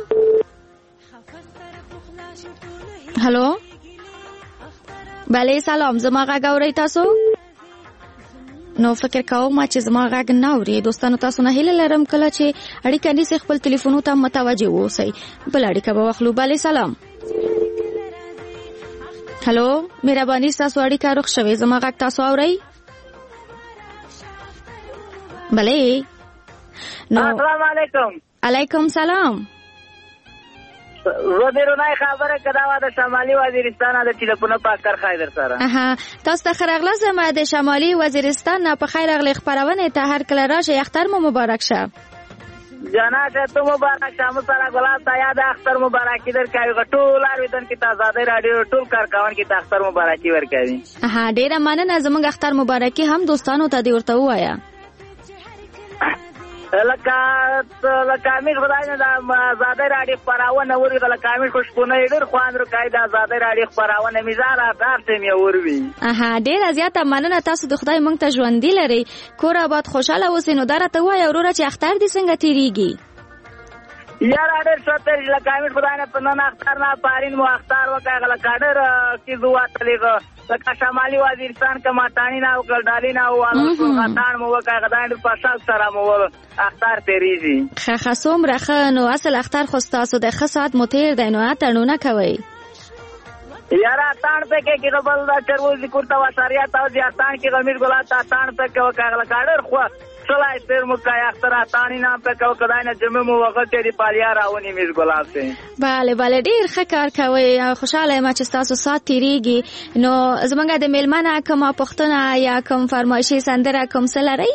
هلو، بله سلام، زما غږ اورئ تاسو؟ نو فکر کوم چې زما غږ نه اوري. دوستانو تاسو نه هیله لرم کله چې اړیکه نیسئ خپل تلیفونو ته متوجه اوسئ. بل اړیکه به واخلو. بله سلام. هلو، مهرباني ستاسو اړیکه رخ شوې، زما غږ تاسو اورئ؟ بله. السلام علیکم. علیکم سلام. زبیرونای خبره کدا د شمالي وزیرستان د ټلیفون په کار خیر سره. تاسو ته خیرغله زما د شمالي وزیرستان په خیرغله خبرونه ته هر کله راشه. اختر مو مبارک شه. جناب ته مبارک شه. مو سره ګلاب ته یاد اختر مبارکي درکوي. ټول اړوندن کې آزادۍ رادیو ټول کارکون کې اختر مبارکي ورکوي. ډیره مننه. زموږ اختر مبارکي هم دوستانو ته دی ورته وایا. لکه امیر خدای نه د آزادۍ راډیو خپرونه وري، لکه امیر خوشبونه ډېر خوند ورکوي د آزادۍ راډیو خپرونه میزاره داسې مې وروي. ډېره زیاته مننه. تاسو د خدای مونږ ته ژوندي لرئ، کور آباد خوشحاله اوسئ. نو دا راته ووایه وروره چې اختر دې څنګه تېرېږي؟ یاره ډېر ښه تېرېږي. لکه امیر خدای نه په نن اختر نه پارین مو اختر وکړی. لکه ډېر کیز ووتلی، لکه شمالي وزیرستان که ماتانی نه وکړ ډالي نه ووالو غتان مو وکړی. غدان په شل سره مو اختر تېرېږي. ښه څومره ښه. نو اصل اختر خو ستاسو د ښه ساعت مو تېر دی، نو اتڼونه کوئ؟ یاره اتاڼ پکې کې بل دا چروزي کورته وساریات او دې اتاڼ کې غمیر ګلات اتاڼ پکې وکړل. لکه ډېر خو سلای تیر مو کای اختر اتانی نه پکې وکړای نه جمع مو وخت دی پالیا راونی میر ګلاب سي. bale ډیر ښه کار کوي. خوشاله یم چې تاسو سات تیریږي. نو زمونږ د میلمانه کومه پښتنه یا کوم فرمایشي سندره کوم څه لري؟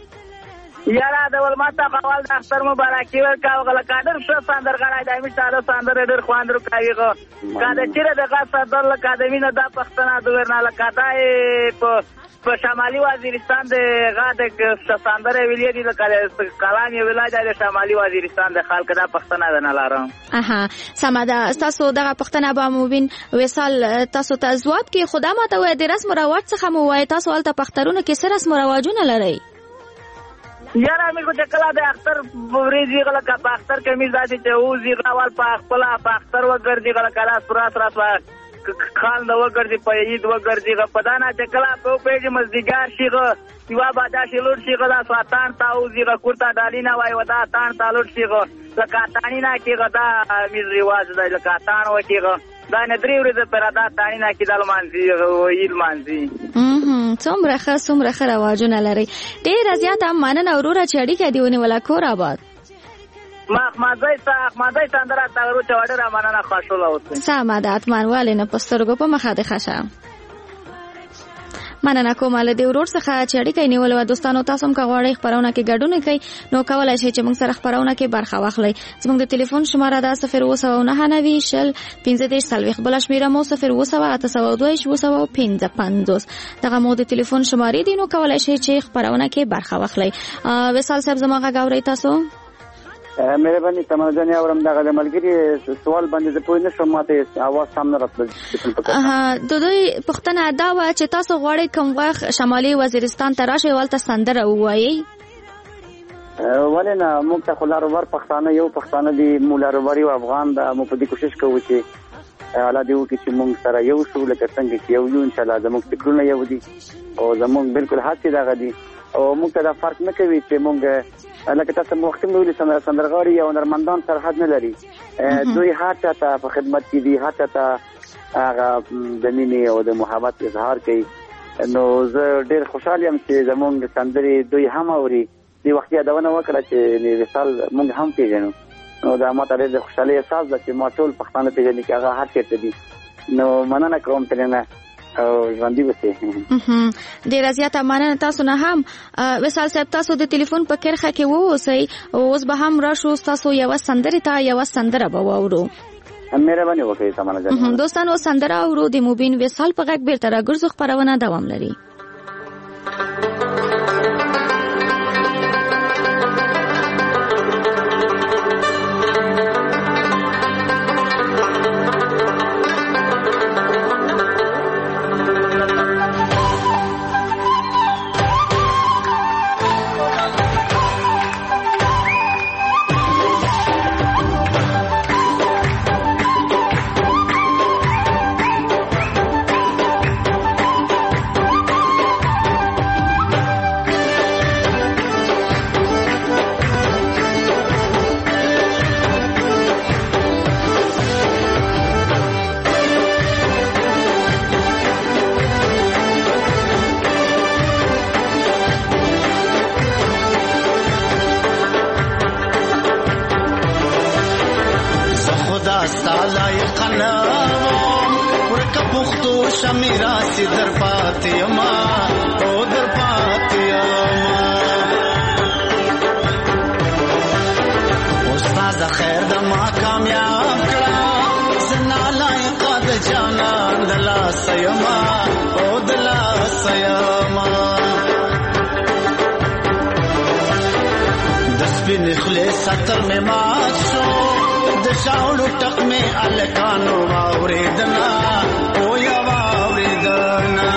یاره د ولماته قوال د اختر مبارکي ورکاو. غل کادر ښه سندرغړای د امیر تعالی سندر ډېر خواند ورکوي. کاده چیرې د غاصه در اکادمینه د پښتنه د ورنال کادای په شمالي وزیرستان د غاده سندر ویلې دي. لکه کلامي ولایت د شمالي وزیرستان د خلک د پښتنه نه لارم. سماده. تاسو دغه پښتنه به موبین وصال تاسو ته ځواب کې خدا ماته وای د رسم رواج څخه مو وای. تاسو ولته پښترونه کې سره رسم رواجونه لري؟ یاره موږ چې کله د اختر ورځې غل کا په اختر کې میز دادی چې او زی راول په خپل په اختر وګرځي غل کلا سراس راس خان د وګرځي په عید وګرځي په دانا چې کله په پیږي مزدګار شيغه یوا بادا شلور شيغه دا ساتان تاو زی کوړه ډالینا وای ودا تان تالور شيغه لکه تانینا کېغه دا میز ریواج دی. لکه تان وکېغه دا نه درې ورځې پر دا تانینا کې دل مانځي ویل مانځي. څومره ښه رواجونه لري. ډېره زیاته مننه وروره چې اړیکه دې ونیوله. کور آباد. مازای سندره تاورو چې وړه مننه خوشاله اوسئ. سمه ده. اتمنوالې نه په سترګو په مخه دې ښه شه. مننه کوم له دې ورور څخه چې اړیکه یې نیولې وه. دوستانو تاسو هم که غواړئ خپرونه کې ګډون وکړئ نو کولی شئ چې موږ سره خپرونه کې برخه واخلئ. زموږ د تلیفون شماره ده 029901540. بله شمېره مو 02882 دغه مو د تلیفون شمارې دي. نو کولی شئ چې خپرونه کې برخه واخلئ. وصال صاحب زما غږ اورئ تاسو؟ مهرباني تمام جان اورم دغه د ملګری سوال باندې د پوه نشم ماته اواز سم نه راتل. د دوی پښتنه دا و چې تاسو غواړئ کوم وخت شمالي وزیرستان ته راشئ ولته سندره ووایئ؟ ولې نه موږ ته خلاروبر پښتانه یو پښتانه دی مولروبر یو افغان دا مو په دې کوشش کوو چې الله دې وکړي چې موږ سره یو شو لکه څنګه چې یو ان شاء الله زموږ فکرونه یو دي او زموږ بالکل هڅې دغه دي او موږ ته دا فرق نه کوي چې موږ لکه تاسو مخکې ویلي سندرغاړي او هنرمندان سرحد نه لري. دوی هر چا ته په خدمت کې دي، هر چا ته هغه د مینې او د محبت اظهار کوي. نو زه ډېر خوشحال یم چې زموږ سندرې دوی هم اوري. دې وخت یادونه وکړه چې وصال موږ هم پېژنو. نو دا ماته ډېر د خوشحالۍ احساس ده چې ما ټول پښتانه پېژني چې هغه هر چېرته دي. نو مننه کوم ترېنه او ژوندي اوسئ. ډېره زیاته مننه تاسو نه هم. وصال صاحب تاسو د تلیفون په کرښه کې واوسئ. اوس به هم راشو ستاسو یوه سندرې ته یوه سندره به واورو. مهرباني وکړئ تمانه جان. دوستانو سندره اورو. د مبین وصال په غږ بیرته راګرځو. خپرونه دوام لري. خدا ستالایق نه ورکه پښتو شمیرا سي در پاتې ما او در پاتې ما استاد خیر د ما کامیاب کړه زنا لایق د جانان دلا سيما او دلا سيما دسبن خلی ستر میں مات شو دشاولو ټق میں الکانو واوریدنا او یا واوریدنا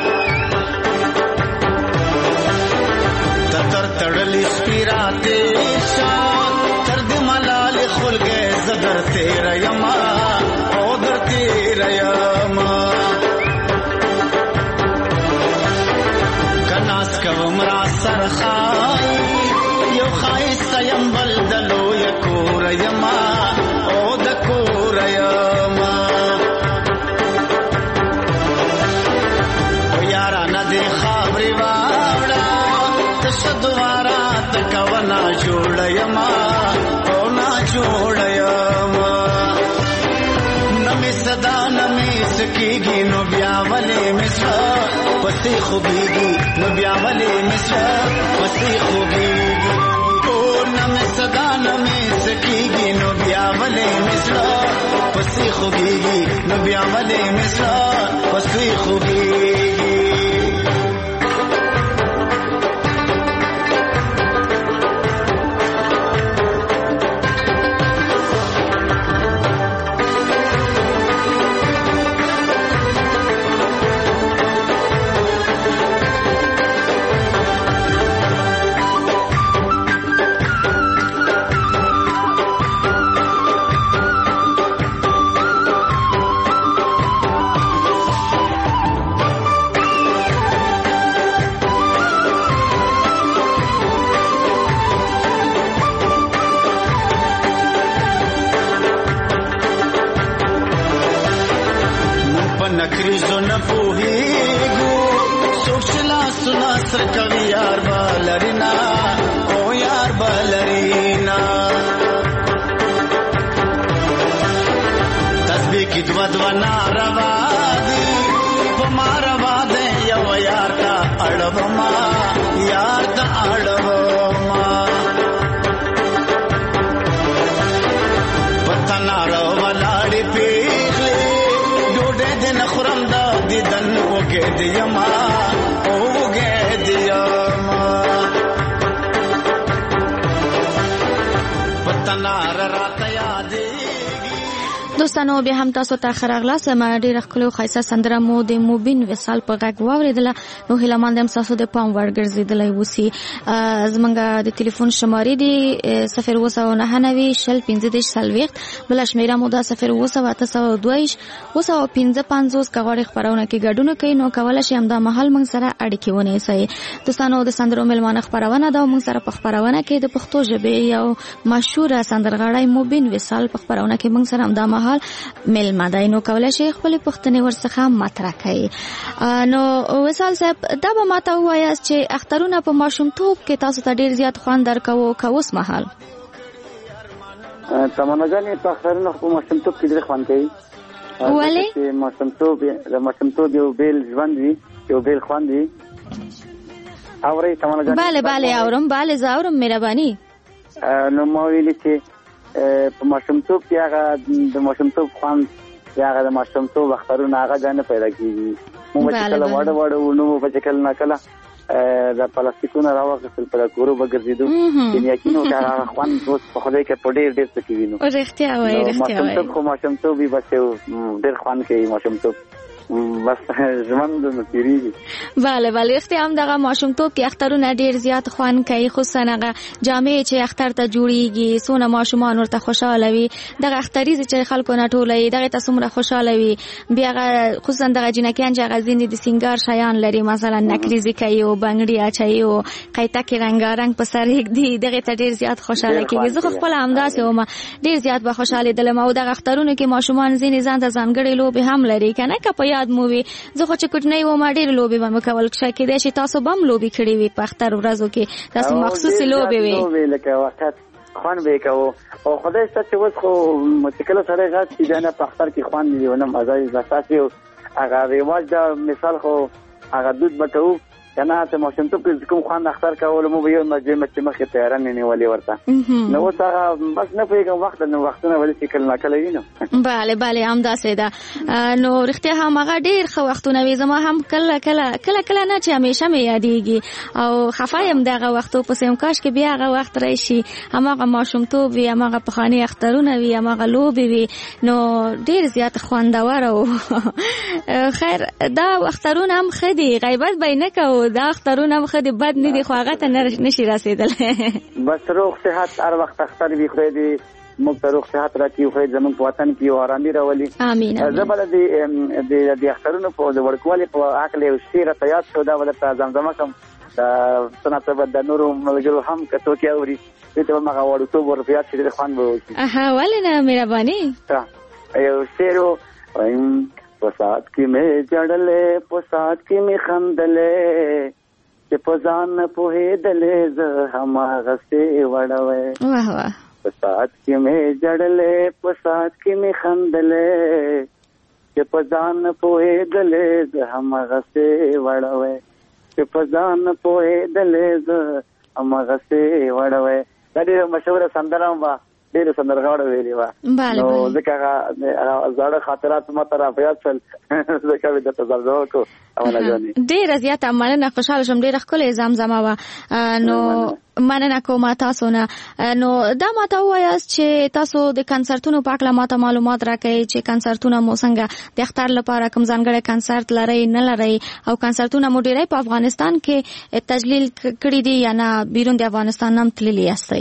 تتر تړلی سپیراته شان تر دې ملال خلګه زدر تیر یما او در تیر یما کناس کوم را سرخای یو خایست یم بلدلو یکور یما او دکور یما او یارا ندی خابری واوڑا تشدوارا تکو نا جوڑ یما او نا جوڑ یما نمی صدا نمی سکیگی نو بیاولی مصر پسی خوبیگی نو بیاولی مصر پسی خوبیگی نمی صدا نمی سکیگی نو بیاولی مصر پسی خوبیگی نو بیاولی مصر پسی خوبیگی نکریزو نپوهیگو سوکشلا سنا سرکوی یار بالرینا او یار بالرینا تسبیح کی دو ناروا دی پما روا دے یو یار تا اڑو ما یار تا اڑو ما پتا نارو ولاڑی پیغلی دن خورم دا دیدن اوگے دیما اوگے دیما پتنار رات یادی دوستانو بیا هم تاسو ته خراغلا سم ډیر خلکو خاصه سندره مو د موبین وصال په غږ واوریدله نو هله ماندم تاسو د پام ورګرځیدلای وسی زمونږ د ټلیفون شمارې دی 029 شل 15 سلويخت بل شمیره مو دا 029 222 255 کغړې خبرونه کې ګډونه کوي نو کولای شي هم دا محل مونږ سره اړیکې ونیسي دوستانو د سندرو ملمانه خبرونه دا مونږ سره په خبرونه کې د پښتو ژبې یو مشهور سندرغاړی موبین وصال په خبرونه کې مونږ سره هم دا محل ملما دی نو کولای شي خپل پښتنې ورڅخه مطرح کړي نو وصال صاحب دا به ماته وایاست چې اخترونه په ماشومتوب کې تاسو ته ډیر زیات خوند درکوي کوس محل تمنګانې په اخترونه په ماشومتوب کې ډیر خوند کوي ولې ماشومتوب یو بیل ژوند وي یو بیل خوند وي اوري تمنګانې bale زاورم مهرباني نو ما ویلي چې په ماشومتوب کې هغه د ماشومتوب خوند هغه د ماشومتوب اخترونه هغه نه پیدا کیږي موږ چې کله وړ ونو په شکل نه کله د پلاستیکونو راوغسل په کورو بګرځیدو چې یقینو هغه خوند اوس په خوده کې په ډېر څه کې وینو رښتیا وایي ماشومتوب به بس ډېر خوند کوي ماشومتوب بس ژوند نو تیریږي bale اختیام دغه ماشومتوب کې اخترونه ډیر زیات خوان کوي خصوصا هغه جامې چې اختر ته جوړیږي سونه ماشومان ورته خوشاله وي دغه اختریز چې خلکو نه ټولې دغه تاسو خوشاله وي بیا خصوصا دغه جنکیان چې غزین دي سنگار شایان لري مثلا نکریزي کوي او بنگړي اچي او قیته کې رنگارنګ په سر یک دي دغه ته ډیر زیات خوشاله کیږي زه خپل همداسې ومه ډیر زیات به خوشاله دلم او دغه اخترونه کې ماشومان زین ځان ته ځانګړي لوبي هم لري کنه که یاد مو وي زه خو چې کوټنۍ و ما ډېر لوبي به مکول کې دي چې تاسو بم لوبي کړی وي په اختر ورځو کې تاسو مخصوصي لوبي وي لکه وخت خوان به کو او خدای ستاسو وس خو مشکل سره غاټ چې جنا په اختر کې خوان دی ونه مزای زاساسي هغه ریواج دا مثال خو هغه دود بټو کنه ته ماشوم ته کوم خوان اختر کول مو به یو مجمع مخه تیاران نه ولي ورته نو څنګه بس نه پیګم وخت نو وختونه ولې شکل نه کړی نو bale هم دا سیدا نو رښتیا هم هغه ډیر خو وختونه وي زما هم کله نه چې همیشه مې یادېږي او خفایم دغه وختو په سیم کاش کې بیا هغه وخت راشي همغه ماشوم ته وي همغه په خاني اخترونه وي همغه لوبي وي نو ډیر زیات خوندور او خیر دا اخترونه هم خدي غیبت بینه کو دا اخترونه هم خدي بد نه دي خو هغه ته نشي رسیدل بس روغ صحت هر وخت اختر وي خو دې موږ ته روغ صحت راکړي خو زموږ په وطن کې آرامي راولي امين زبر دې اخترونه په ورکوالي په عقل او شیره تیار شو دا ولته زمزمه کوم سنت د نورو ملګرو هم کتو کې اوري ته ما غواړو ته ورپیا چې خوان به وي ولنه مهرباني ایو شیرو پسات کی میں جڑلے پسات کی میں خندلے چې پزان په دلې ز همغه سي وړوي واه واه پسات کی میں جڑلے پسات کی میں خندلے چې پزان په دلې ز همغه سي وړوي چې پزان په دلې ز همغه سي وړوي دا ډېر مشهور سندره و ډېر سندرغاړو ویلي و نو ځکه زړه خاطرات ماته را پیاد شول ځکه د تزلزل کو اوله جاني ډېر زیات مننه خوشاله شم ډېر ښکلې زمزمه و نو مننه کوم تاسو نه نو دا ماته وایاست چې تاسو د کنسرتونو په اړه ماته معلومات راکړئ چې کنسرتونه مو څنګه د اختر لپاره کوم ځانګړی کنسرت لري نه لري او کنسرتونه مو ډېری په افغانستان کې تجلیل کړي دي یا نه بیرون د افغانستان هم تللي یاستئ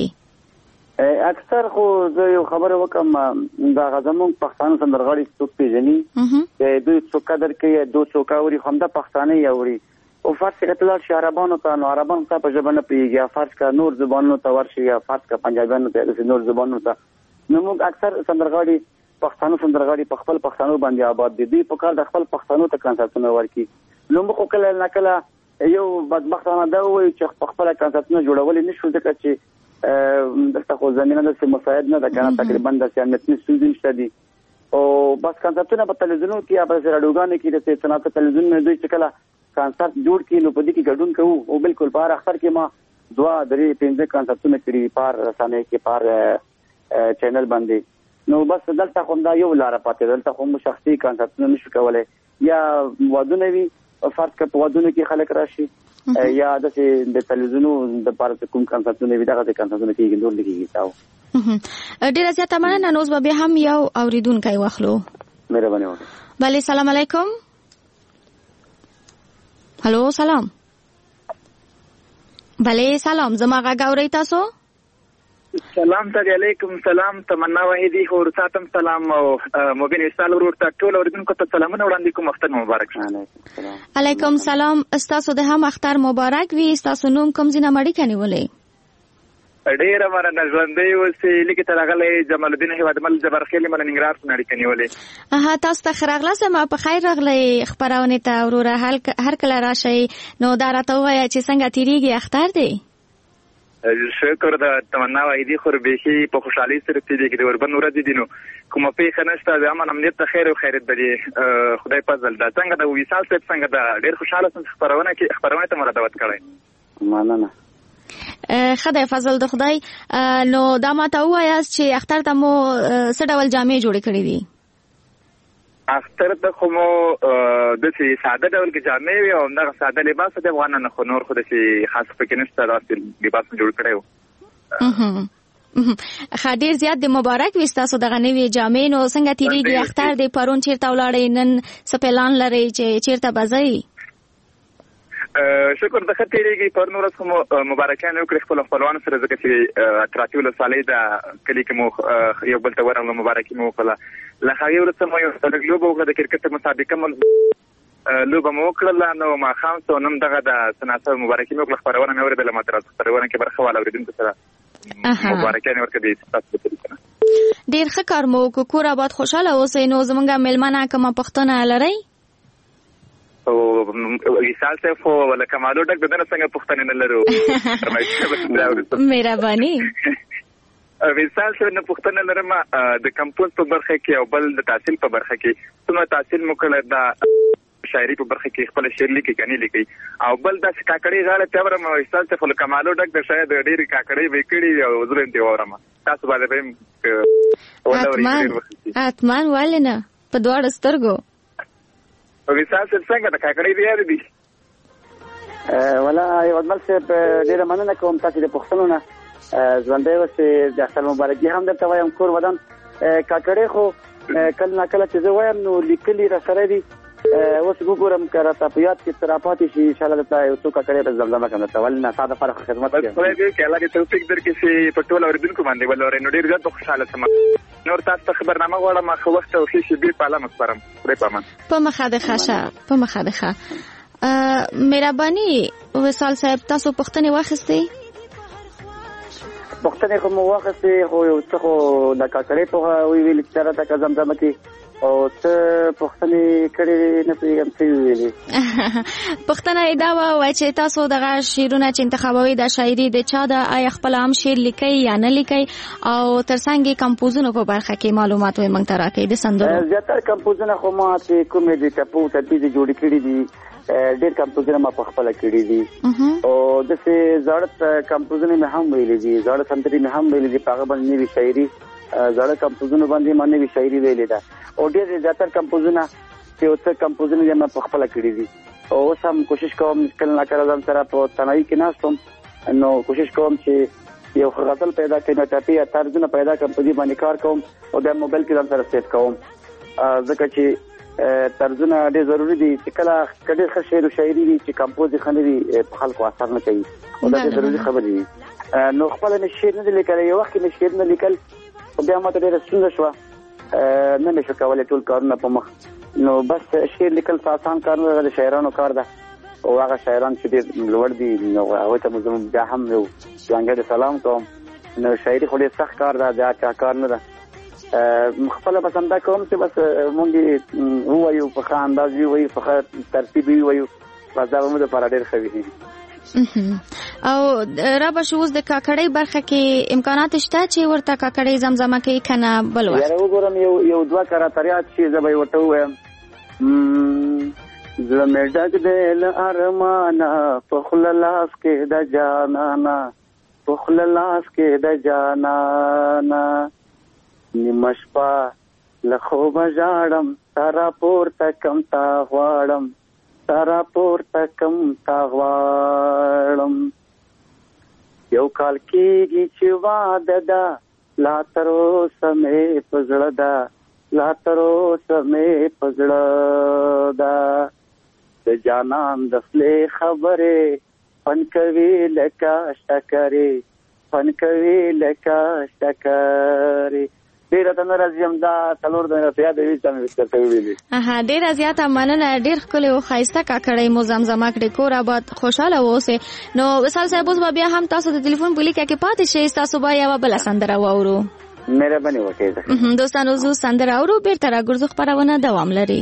اکثر خو زه یو خبره وکم دا غزمون پښتانه سندرغاړي څوک پیژني چې دوی څوک قدر کوي دوی څوک اوري هم د پښتانه یوري او فارسی کتلار شي عربانو ته نو عربان ته په ژبه نه پیږي فارس کا نور زبانونو ته ورشي یا فارس کا پنجابیانو ته د نور زبانونو ته نو موږ اکثر سندرغاړي پښتانه سندرغاړي په خپل پښتانه باندې آباد دي دوی په کار د خپل پښتانه ته کنسرتونه ورکي نو موږ کله نه کله یو بدبختانه دا وایي چې په خپل کنسرتونه جوړول نه شو ځکه چې دلته خو زمينه د مساعد نه ده کنه تقریبا د سیاست نشي شته دي او بس کنسرتونه په تلویزیونو کې یا په رادیوګانو کې د صنعت تلویزیون نه دوی چې کله کنسرت جوړ کړي نو په دې کې ګډون کوو او بالکل په اختر کې ما 2-3 کنسرتونه کړي په رسانه کې په چینل باندې نو بس دلته خو دا یو لار پاتې دلته خو شخصي کنسرتونه نشو کولای یا ودونه وي فرض کړه په ودونه کې خلک راشي یا د تلویزیونو د پاره کوم کنسرتونه وي دغه کنسرتونه کې ګډون لګیږي تاو ډیر زیاته مننه نو به هم یو اوریدونکو واخلو مهرباني وکړئ بله سلام علیکم هلو سلام بله سلام زما غږ اورئ تاسو سلام علیکم سلام تمنا وحیدی خور ساتم سلام او مبین استال ورور ته ټول اوریدونکو ته سلامونه وړاندې کوم اختر مبارک شه علیکم سلام استاسو د هم اختر مبارک وي استاسو نوم کوم ځینه مړی کني ولې ډیره مرنه ژوندې اوسې لیکي تر غلې جمال الدین هیوادمل جبرخیل من ننګرهار څخه نړۍ کني ولې تاسو ته خیر اغلاس ما په خیر راغلی خبرونه ته وروره هر کله راشي نو دا راته وایي چې څنګه تیریږي اختر دی شکر د تمنا وحیدی خور بهشي په خوشحالي سره تیږي د وربن ورځ دي نو کومه پیښه نشته د امن امنیت ته خیر او خیرت دی خدای فضل دا څنګه د وصال صاحب څنګه دا ډیر خوشاله سم خبرونه ته مرادوت کړی مننه خدای فضل د خدای نو دا ماته وایاست چې اختر ته مو څه ډول جامې جوړې کړې دي اختر ته خو مو د ساده ډول کې جامې وي او دا ساده لباس د افغانانو خو نور خو د خاص پکې نشته دا لباس جوړ کړو خاطر زیات د مبارک وستاسو دغه نوې جامې نو څنګه تیریږي اختر د پرون چیرته ولاړې نن سپلان لري چې چیرته بځای شکر د خطرېږي پر نور څخه مبارکانه وکړي خپل خپلوان سره ځکه چې اتراتی ول صالح دا کلی کې مو یو بل ته ورغلو مبارکي مو کړه لخوا ورته مو یو څه لوبه وکړه د کرکټ مسابقه مو لوبه مو کړل نو ما خام څو نن دغه د سناسه مبارکي مو کړه خبرونه مې اوریدله ماته خبرونه کې برخه والا اوریدونکو سره مبارکانه ورکړي تاسو ته ډیر ښه کار مو کور آباد خوشاله اوسئ نو زمونږه میلمانه کومه پښتنه لري او وصال صاحب خو لکه مالو ډک دنه څنګه پښتنه نه لرو مهرباني وصال سره نه پوښتنه لرم د کمپوز په برخه کې او بل د تحصیل په برخه کې څومره تحصیل مو کړی دا شاعري په برخه کې خپل شعر لیکي کني لیکي او بل د کاکړې غاړه ته ورم وصال ته فل کمالو ډک د شاید ډېری کاکړې وکړي او زره دی ورم تاسو باندې هم اتمان ولنه په دواړو سترګو وصال څنګه د کاکړې دی دی ولا یو مل څه ډېر مننه کوم تاسو د پښتنو نه ژوندې وسه د اختر مبارکي هم درته وایم کور ودان کاکړې خو کله نه کله چې زه وایم نو لیکلي را سره دي اوس وګورم کړه تاسو یاد کې ترافات شي ان شاء الله ته یو څو کاکړې په زمزمه کنه ته ولنه ساده فرق خدمت کوي خو دې کې الله دې توفیق درکړي چې په ټول اوریدونکو باندې ولورې نو ډېر زیات خوشاله سم نور تاسو خبرنامه غواړم خو وخت او شي به پاله مخبرم پرې پامن په مخاده ښه مهرباني وصال صاحب تاسو پښتنې واخستې پښتنې کوم واخستې خو یو څه خو د کاکړې په ویل چې را تک زمزمه کې او ته پښتنې کړې نه پیږم څه ویلې پښتنه دا وای چې تاسو دغه شعرونه چې انتخابوي د شاعري د چا د آیا خپل عام شعر لیکي یا نه لیکي او ترڅنګ کمپوزونو په برخه کې معلومات وي موږ ته راکړي د سندرو زیاتره کمپوزونه خو ما چې کومې د ټپو ترتیب جوړ کړي دي ډېر کمپوزونه ما په خپل کړي دي او د څه زړه کمپوزونه مې هم ویلې دي زړه سندري مې هم ویلې دي په غو باندې شاعري زړه کمپوزونه باندې باندې شاعري ویلې ده او ډېر زیاتره کمپوزونه چې اوسه کمپوزونه یې ما په خپل کړي دي او سم کوشش کوم کله نه کله ځم سره په تنهایی کې ناستم نو کوشش کوم چې یو غزل پیدا کړم ټاپي طرزونه پیدا کړم په دې باندې کار کوم او د موبایل کې ځم سره سیټ کوم ځکه چې طرزونه ډېر ضروری دي چې کله کډې شعر او شاعري دي چې کمپوز خنري په خلکو اثر نه کوي او دا ضروری خبره دي نو خپل شعر نه لیکل یو وخت کې شعر نه لیکل بیا ماته ډېر ستونزه شو نه نشو کولای ټول کارونه په مخ نو بس شعر لیکل آسان کار نه د شاعرانو کار ده او هغه شاعران چې ډېر لوړ دي نو هغه ته موږ بیا هم یو څنګه سلام کوم نو شاعري خو ډېر سخت کار ده دا چا کار نه ده خپل پسند کوم چې بس مونږ وایو په انداز وایو په ترتیب وایو بس دا موږ د پر ډېر خوي او را به شوز د کاکړې برخه کې امکانات شته چې ورته کاکړې زمزمه کوي کنه بل وخت یاره وګورم یو دوه کراتریات چې زبې ورته وایم زمې ډک دل ارمانا په خپل لاس کې د جانانا په خپل لاس کې د جانانا نیمشپا لخو بجاړم تارا پورته کم تا غواړم تارا پورته کم تا غواړم یو کال کېږي چې واده ده لا تر اوسه مې په زړه ده لا تر اوسه مې په زړه ده د جانان د خولې خبرې فن کوي لکه شکرې فن کوي لکه شکرې ډیر ته راځم دا څلور د راتیا د ویچ باندې ورته ویلي ډیر زیاته مننه ډیر خلک او خایسته کاکړې مو زمزمه کړې کور آباد خوشاله اوسه نو وصال صاحب اوس بیا هم تاسو د ټلیفون په لیکه کې پاتې شئ تاسو به یو بل سندره واورو مهرباني وکړئ دوستانو زو سندره اورو بیرته راګرځو خبرونه دوام لري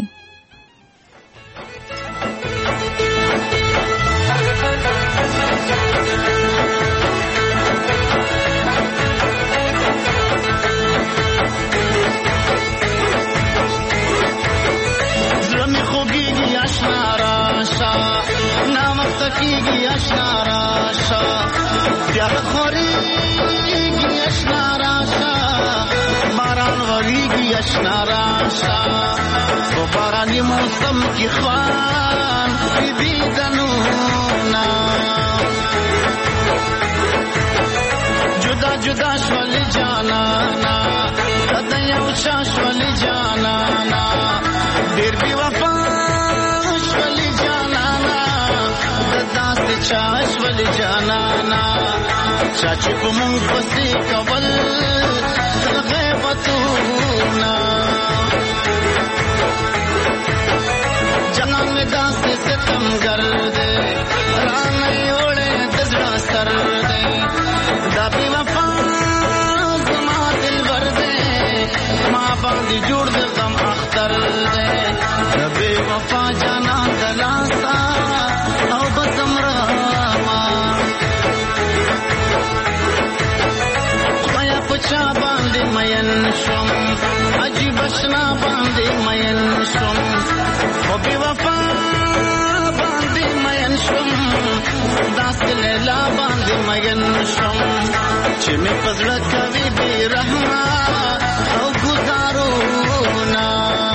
کیږي اشنا راشا بیا خوريږي اشنا راشا باران وریږي اشنا راشا په باراني موسم کې خوان دې دنونا جدا جدا شول جانانا کده یو چا شول جانانا ډېر بي وفا شول جانانا چاش ول جانانا چاچ په مونږ پسې کول غیبتونا جنان میں داس سے ستم گردے ران یوڑے دزڑا سر دے دا بی وفا زما دل ورده ما باندې جوړ د غم اختر دے بی وفا جانان دلاسا او بسمرا آشنا باندې مین شم او بی وفا باندې مین شم داسې لیلا باندې مین شم چې مې پزړه کوي بی رحمه او گزارونه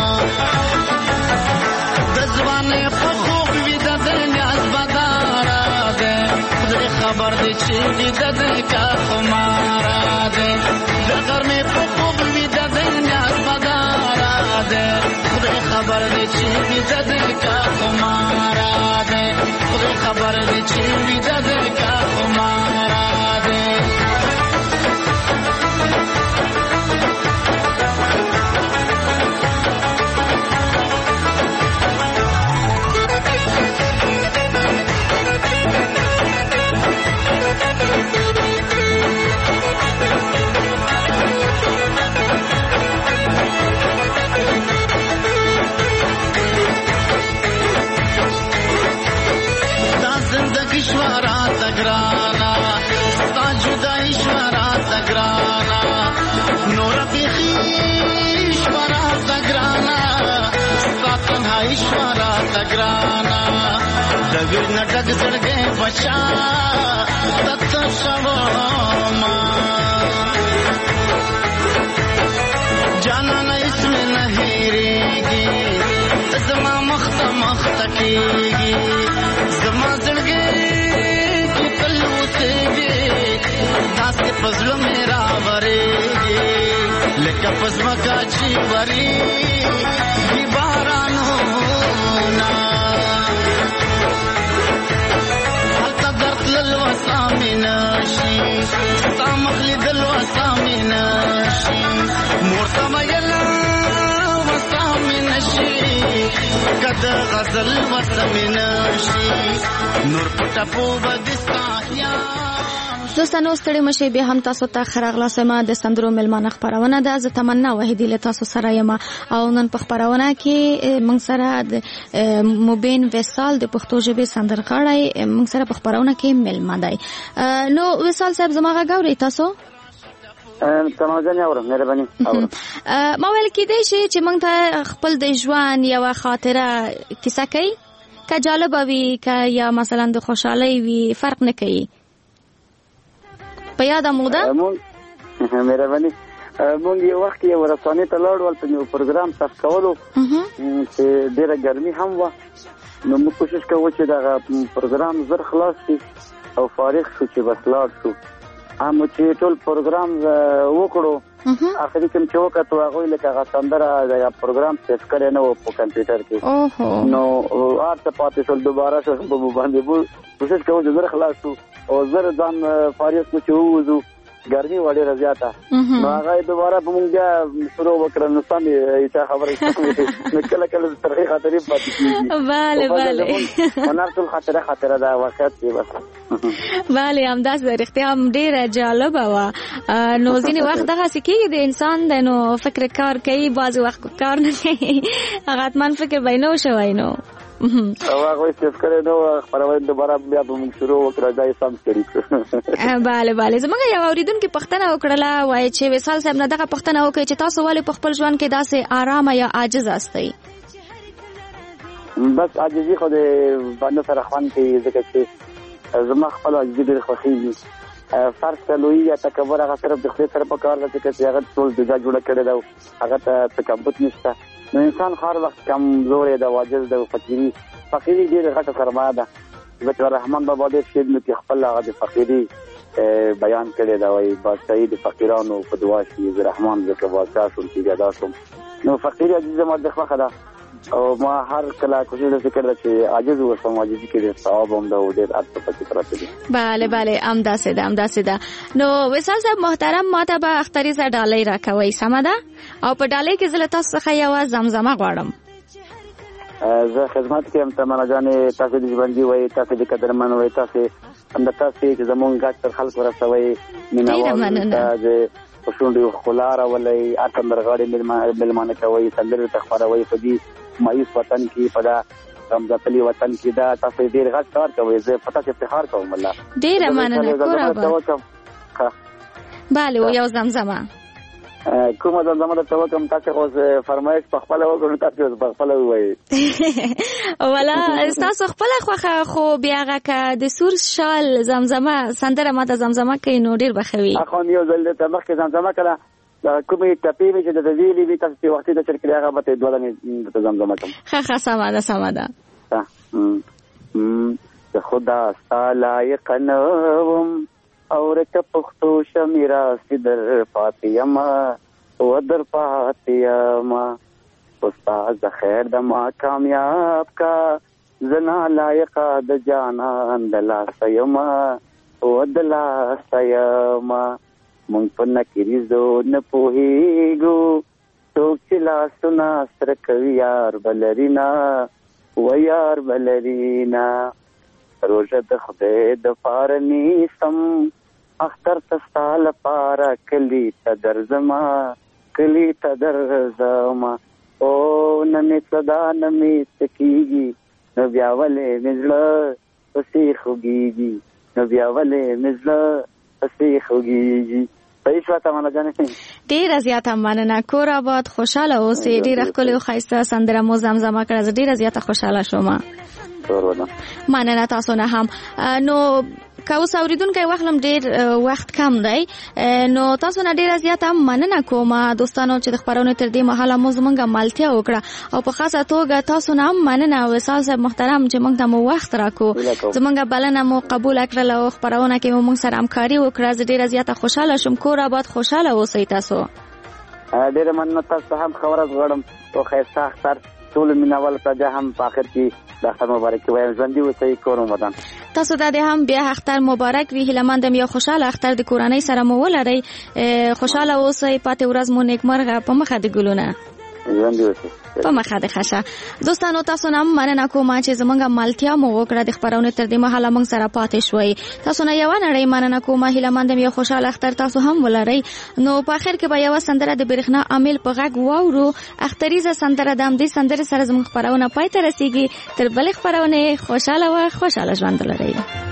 د ځوانۍ په خوب ویده د نیاز بداره دی خدای خبر دی چې ویده دی که خماره دی د غرمې په خوب ویده د نیاز بداره دی خدای خبر دی چې ویده دی که خماره دی خدای خبر دی چې ویده دی که خماره دی ईश्वरा तगराना सा जुदा ईश्वरा तगराना नूर बिखी ईश्वरा तगराना सा तन्हा ईश्वरा तगराना दवीर नटक सड़गे बचा तत्त शवमा जाना न इसमें नहीं रहेगी जमा मख्त मख्त कीगी जमा जड़गे दास पजलो मेरा वरेगी लेका पजमा का जीवरी बारानो ना हल्का दर्द ललवा सामिनाशी सामखली दलवा सामिनाशी मोरता मयला वसामिनाशी कद गजल वसामिनाशी नूर पटपो बदिस्ताया دوستانو ستړي مشه به هم تاسو ته خراغلا سما د سندرو ملمانه خبرونه ده ز تمنا وحیدی له تاسو سره یم او نن په خبرونه کې موږ سره د مبین وصال د پښتو ژبې سندرغاړی موږ سره په خبرونه کې ملمانه دی نو وصال صاحب زموږه غوړی تاسو تمازن اورم مهرباني ما ویل کې دی چې موږ ته خپل د ژوند یو خاطره کیسه کوي که جالب وي که یا مثلا د خوشحالي وي فرق نه کوي په یاد موده مهرباني مونږ یو وخت یو رسانې ته لاړو په یو پروګرام تاسو کولو چې ډیره ګرمي هم و نو موږ کوشش کوو چې دا پروګرام زر خلاص شي او فارغ شو چې بس لاړ شو هم چې ټول پروګرام وکړو اخري کوم چې وکړو هغه لکه سندره دا پروګرام سیف کړي نو په کمپیوټر کې نو ارته پاتې ټول دوباره شو په باندې کوشش کوو چې زر خلاص شو او زر ځان فارغ کو چې وځو ګرمي وړه زیاته نو هغه دوباره په مونږه شروع وکړو نو سمې ایته خبرې نو کله کله ترخی خاطرې پاتې کیږي bale bale ونرسل خاطره دا وخت دی بس bale همداس درختي هم ډیره جالب و نو ځینې وخت دغه سکیږي د انسان د نو فکر کار کوي بعض وخت کار نه کوي هغه اتمن فکر بینو شوی نو او هغه څه کړي نو خبرونه دوباره بیا به موږ شروع وکړو دا یې سم کړی bale زموږ یو اوریدونکو پښتنه وکړه وای چې وصال صاحب نه دغه پښتنه وکړي چې تاسو ولې په خپل ژوند کې داسې آرام یا عاجز استئ بس عاجزي خو د باندې سره خوان کې ځکه چې زما خپل عاجزي ډېر خوښیږي فرض کلوي یا تکبر هغه طرف د خپل سره په کار راځي چې هغه ټول د جوړه کړی دا هغه ته تکبر نشته نو انسان هر وخت کمزور دی عاجز دی فقيري ډېر غټه سرمایه ده ذکر رحمان بابا دې شید نو کې خپل هغه د فقيري بیان کړی دا وایي بادشاہي د فقیرانو په دعا شي رحمان ذکر بادشاہ شو چې پیدا شوم نو فقيري عاجز ما د خپل خدا او ما هر کله کوشش وکړم چې عاجز وسم عاجزي کې ثواب هم دا ډېر اته پکې راځي bale امداسه ده نو وصال صاحب محترم ماته به اختری ز ډالۍ راکوي سم ده او په ډالۍ کې زله تاسو څخه یو زمزمه غواړم زه خدمت کوم تمنا جانې تاسو دې باندې وای تاسو دې قدرمن وای تاسو اند تاسو چې زمونږ ګټ تر خلک ورسوي میناوال تاسو پښوندې خلاره ولې اته مرغاړي ملمانه کوي سندره تخبروي په دې مایوس وطن کې پدا رمضاتلی وطن کې دا تاسو ډیر غټ کار کوي زه پتا چې افتخار کوم الله ډیر مننه کورابه bale یو زمزمه کومه زمزمه د توکم تاسو اوس فرمایش په خپل وګورئ تاسو په خپل وایي ولا تاسو خپل خوخه خو بیا غکه د سور شال زمزمه سندره ماته زمزمه کوي نو ډیر بخوي اخو یو ځل ته مخکې زمزمه کړه دا کومه ټپی چې د ویلې وی تاسو په وخت د چرکړه هغه به دوه نه زمزمه کوم ښه سما ده د خدا لایق نوم اور که پختو شمیرا سدر فاطمه و در فاطمه استاد خیر د ما کامیاب کا زنا لایق د جانان دلا سیما و دلا سیما مونږ په نکری زو نه پوهیګو څوک چې لاسونه سره کوي یار بلرینا و یار بلرینا روزه د خدای د فارنی سم اختر تستال پارا کلی تدرزما او نمی صدا نمی سکیگی نو بیاوله مزله پسی خوگیگی صحیح شو تمانا جانې ډیر زیاته مننه کور آباد خوشاله اوسې ډیر ښکلي او ښایسته سندره مو زمزمه کړه ډیر زیاته خوشاله شوم مننه تاسو نه هم نو که اوس اوریدونکي واخلم ډیر وخت کم دی نو تاسو نه ډیر زیاته مننه کوم دوستانو چې د خبرونو تر دې مهاله مو زمونږه مالتیا وکړه او په خاصه توګه تاسو نه مننه او احساس محترم چې موږ ته مو وخت راکو زمونږه بلنه مو قبول کړل او خبرونه کې موږ سره همکاري وکړه ډیر زیاته خوشاله شوم کور آباد خوشاله اوسئ تاسو ډیر مننه تاسو هم خبره غواړم او خیرسته اختر ټول مینوال ته هم په اخر کې د اختر مبارک وایم ژوندۍ اوسئ کورم ودان تاسو ته هم بیا اختر مبارک وي هیلهمندم یو خوشاله اختر د کورنۍ سره مو ولرئ خوشاله اوسئ پاتې ورځ مو نیکمرغه په مخه د ګلونه ژوندۍ اوسئ په مخه د خشه دوستانو تاسو نه مننه کوم چې زمونږه مالتیا مو وکړه د خبرونو تر دې مهاله موږ سره پاتې شوي تاسو نه یو نړۍ مننه کوم هیلهمندم یو خوشاله اختر تاسو هم ولرئ نو په اخر کې به یو سندره د برېښنا عامل په غږ واورو اختریزه سندره د دې سندره سره زموږ خبرونه پای ته رسیږي تر بل خبرونه خوشاله ژوند ولرئ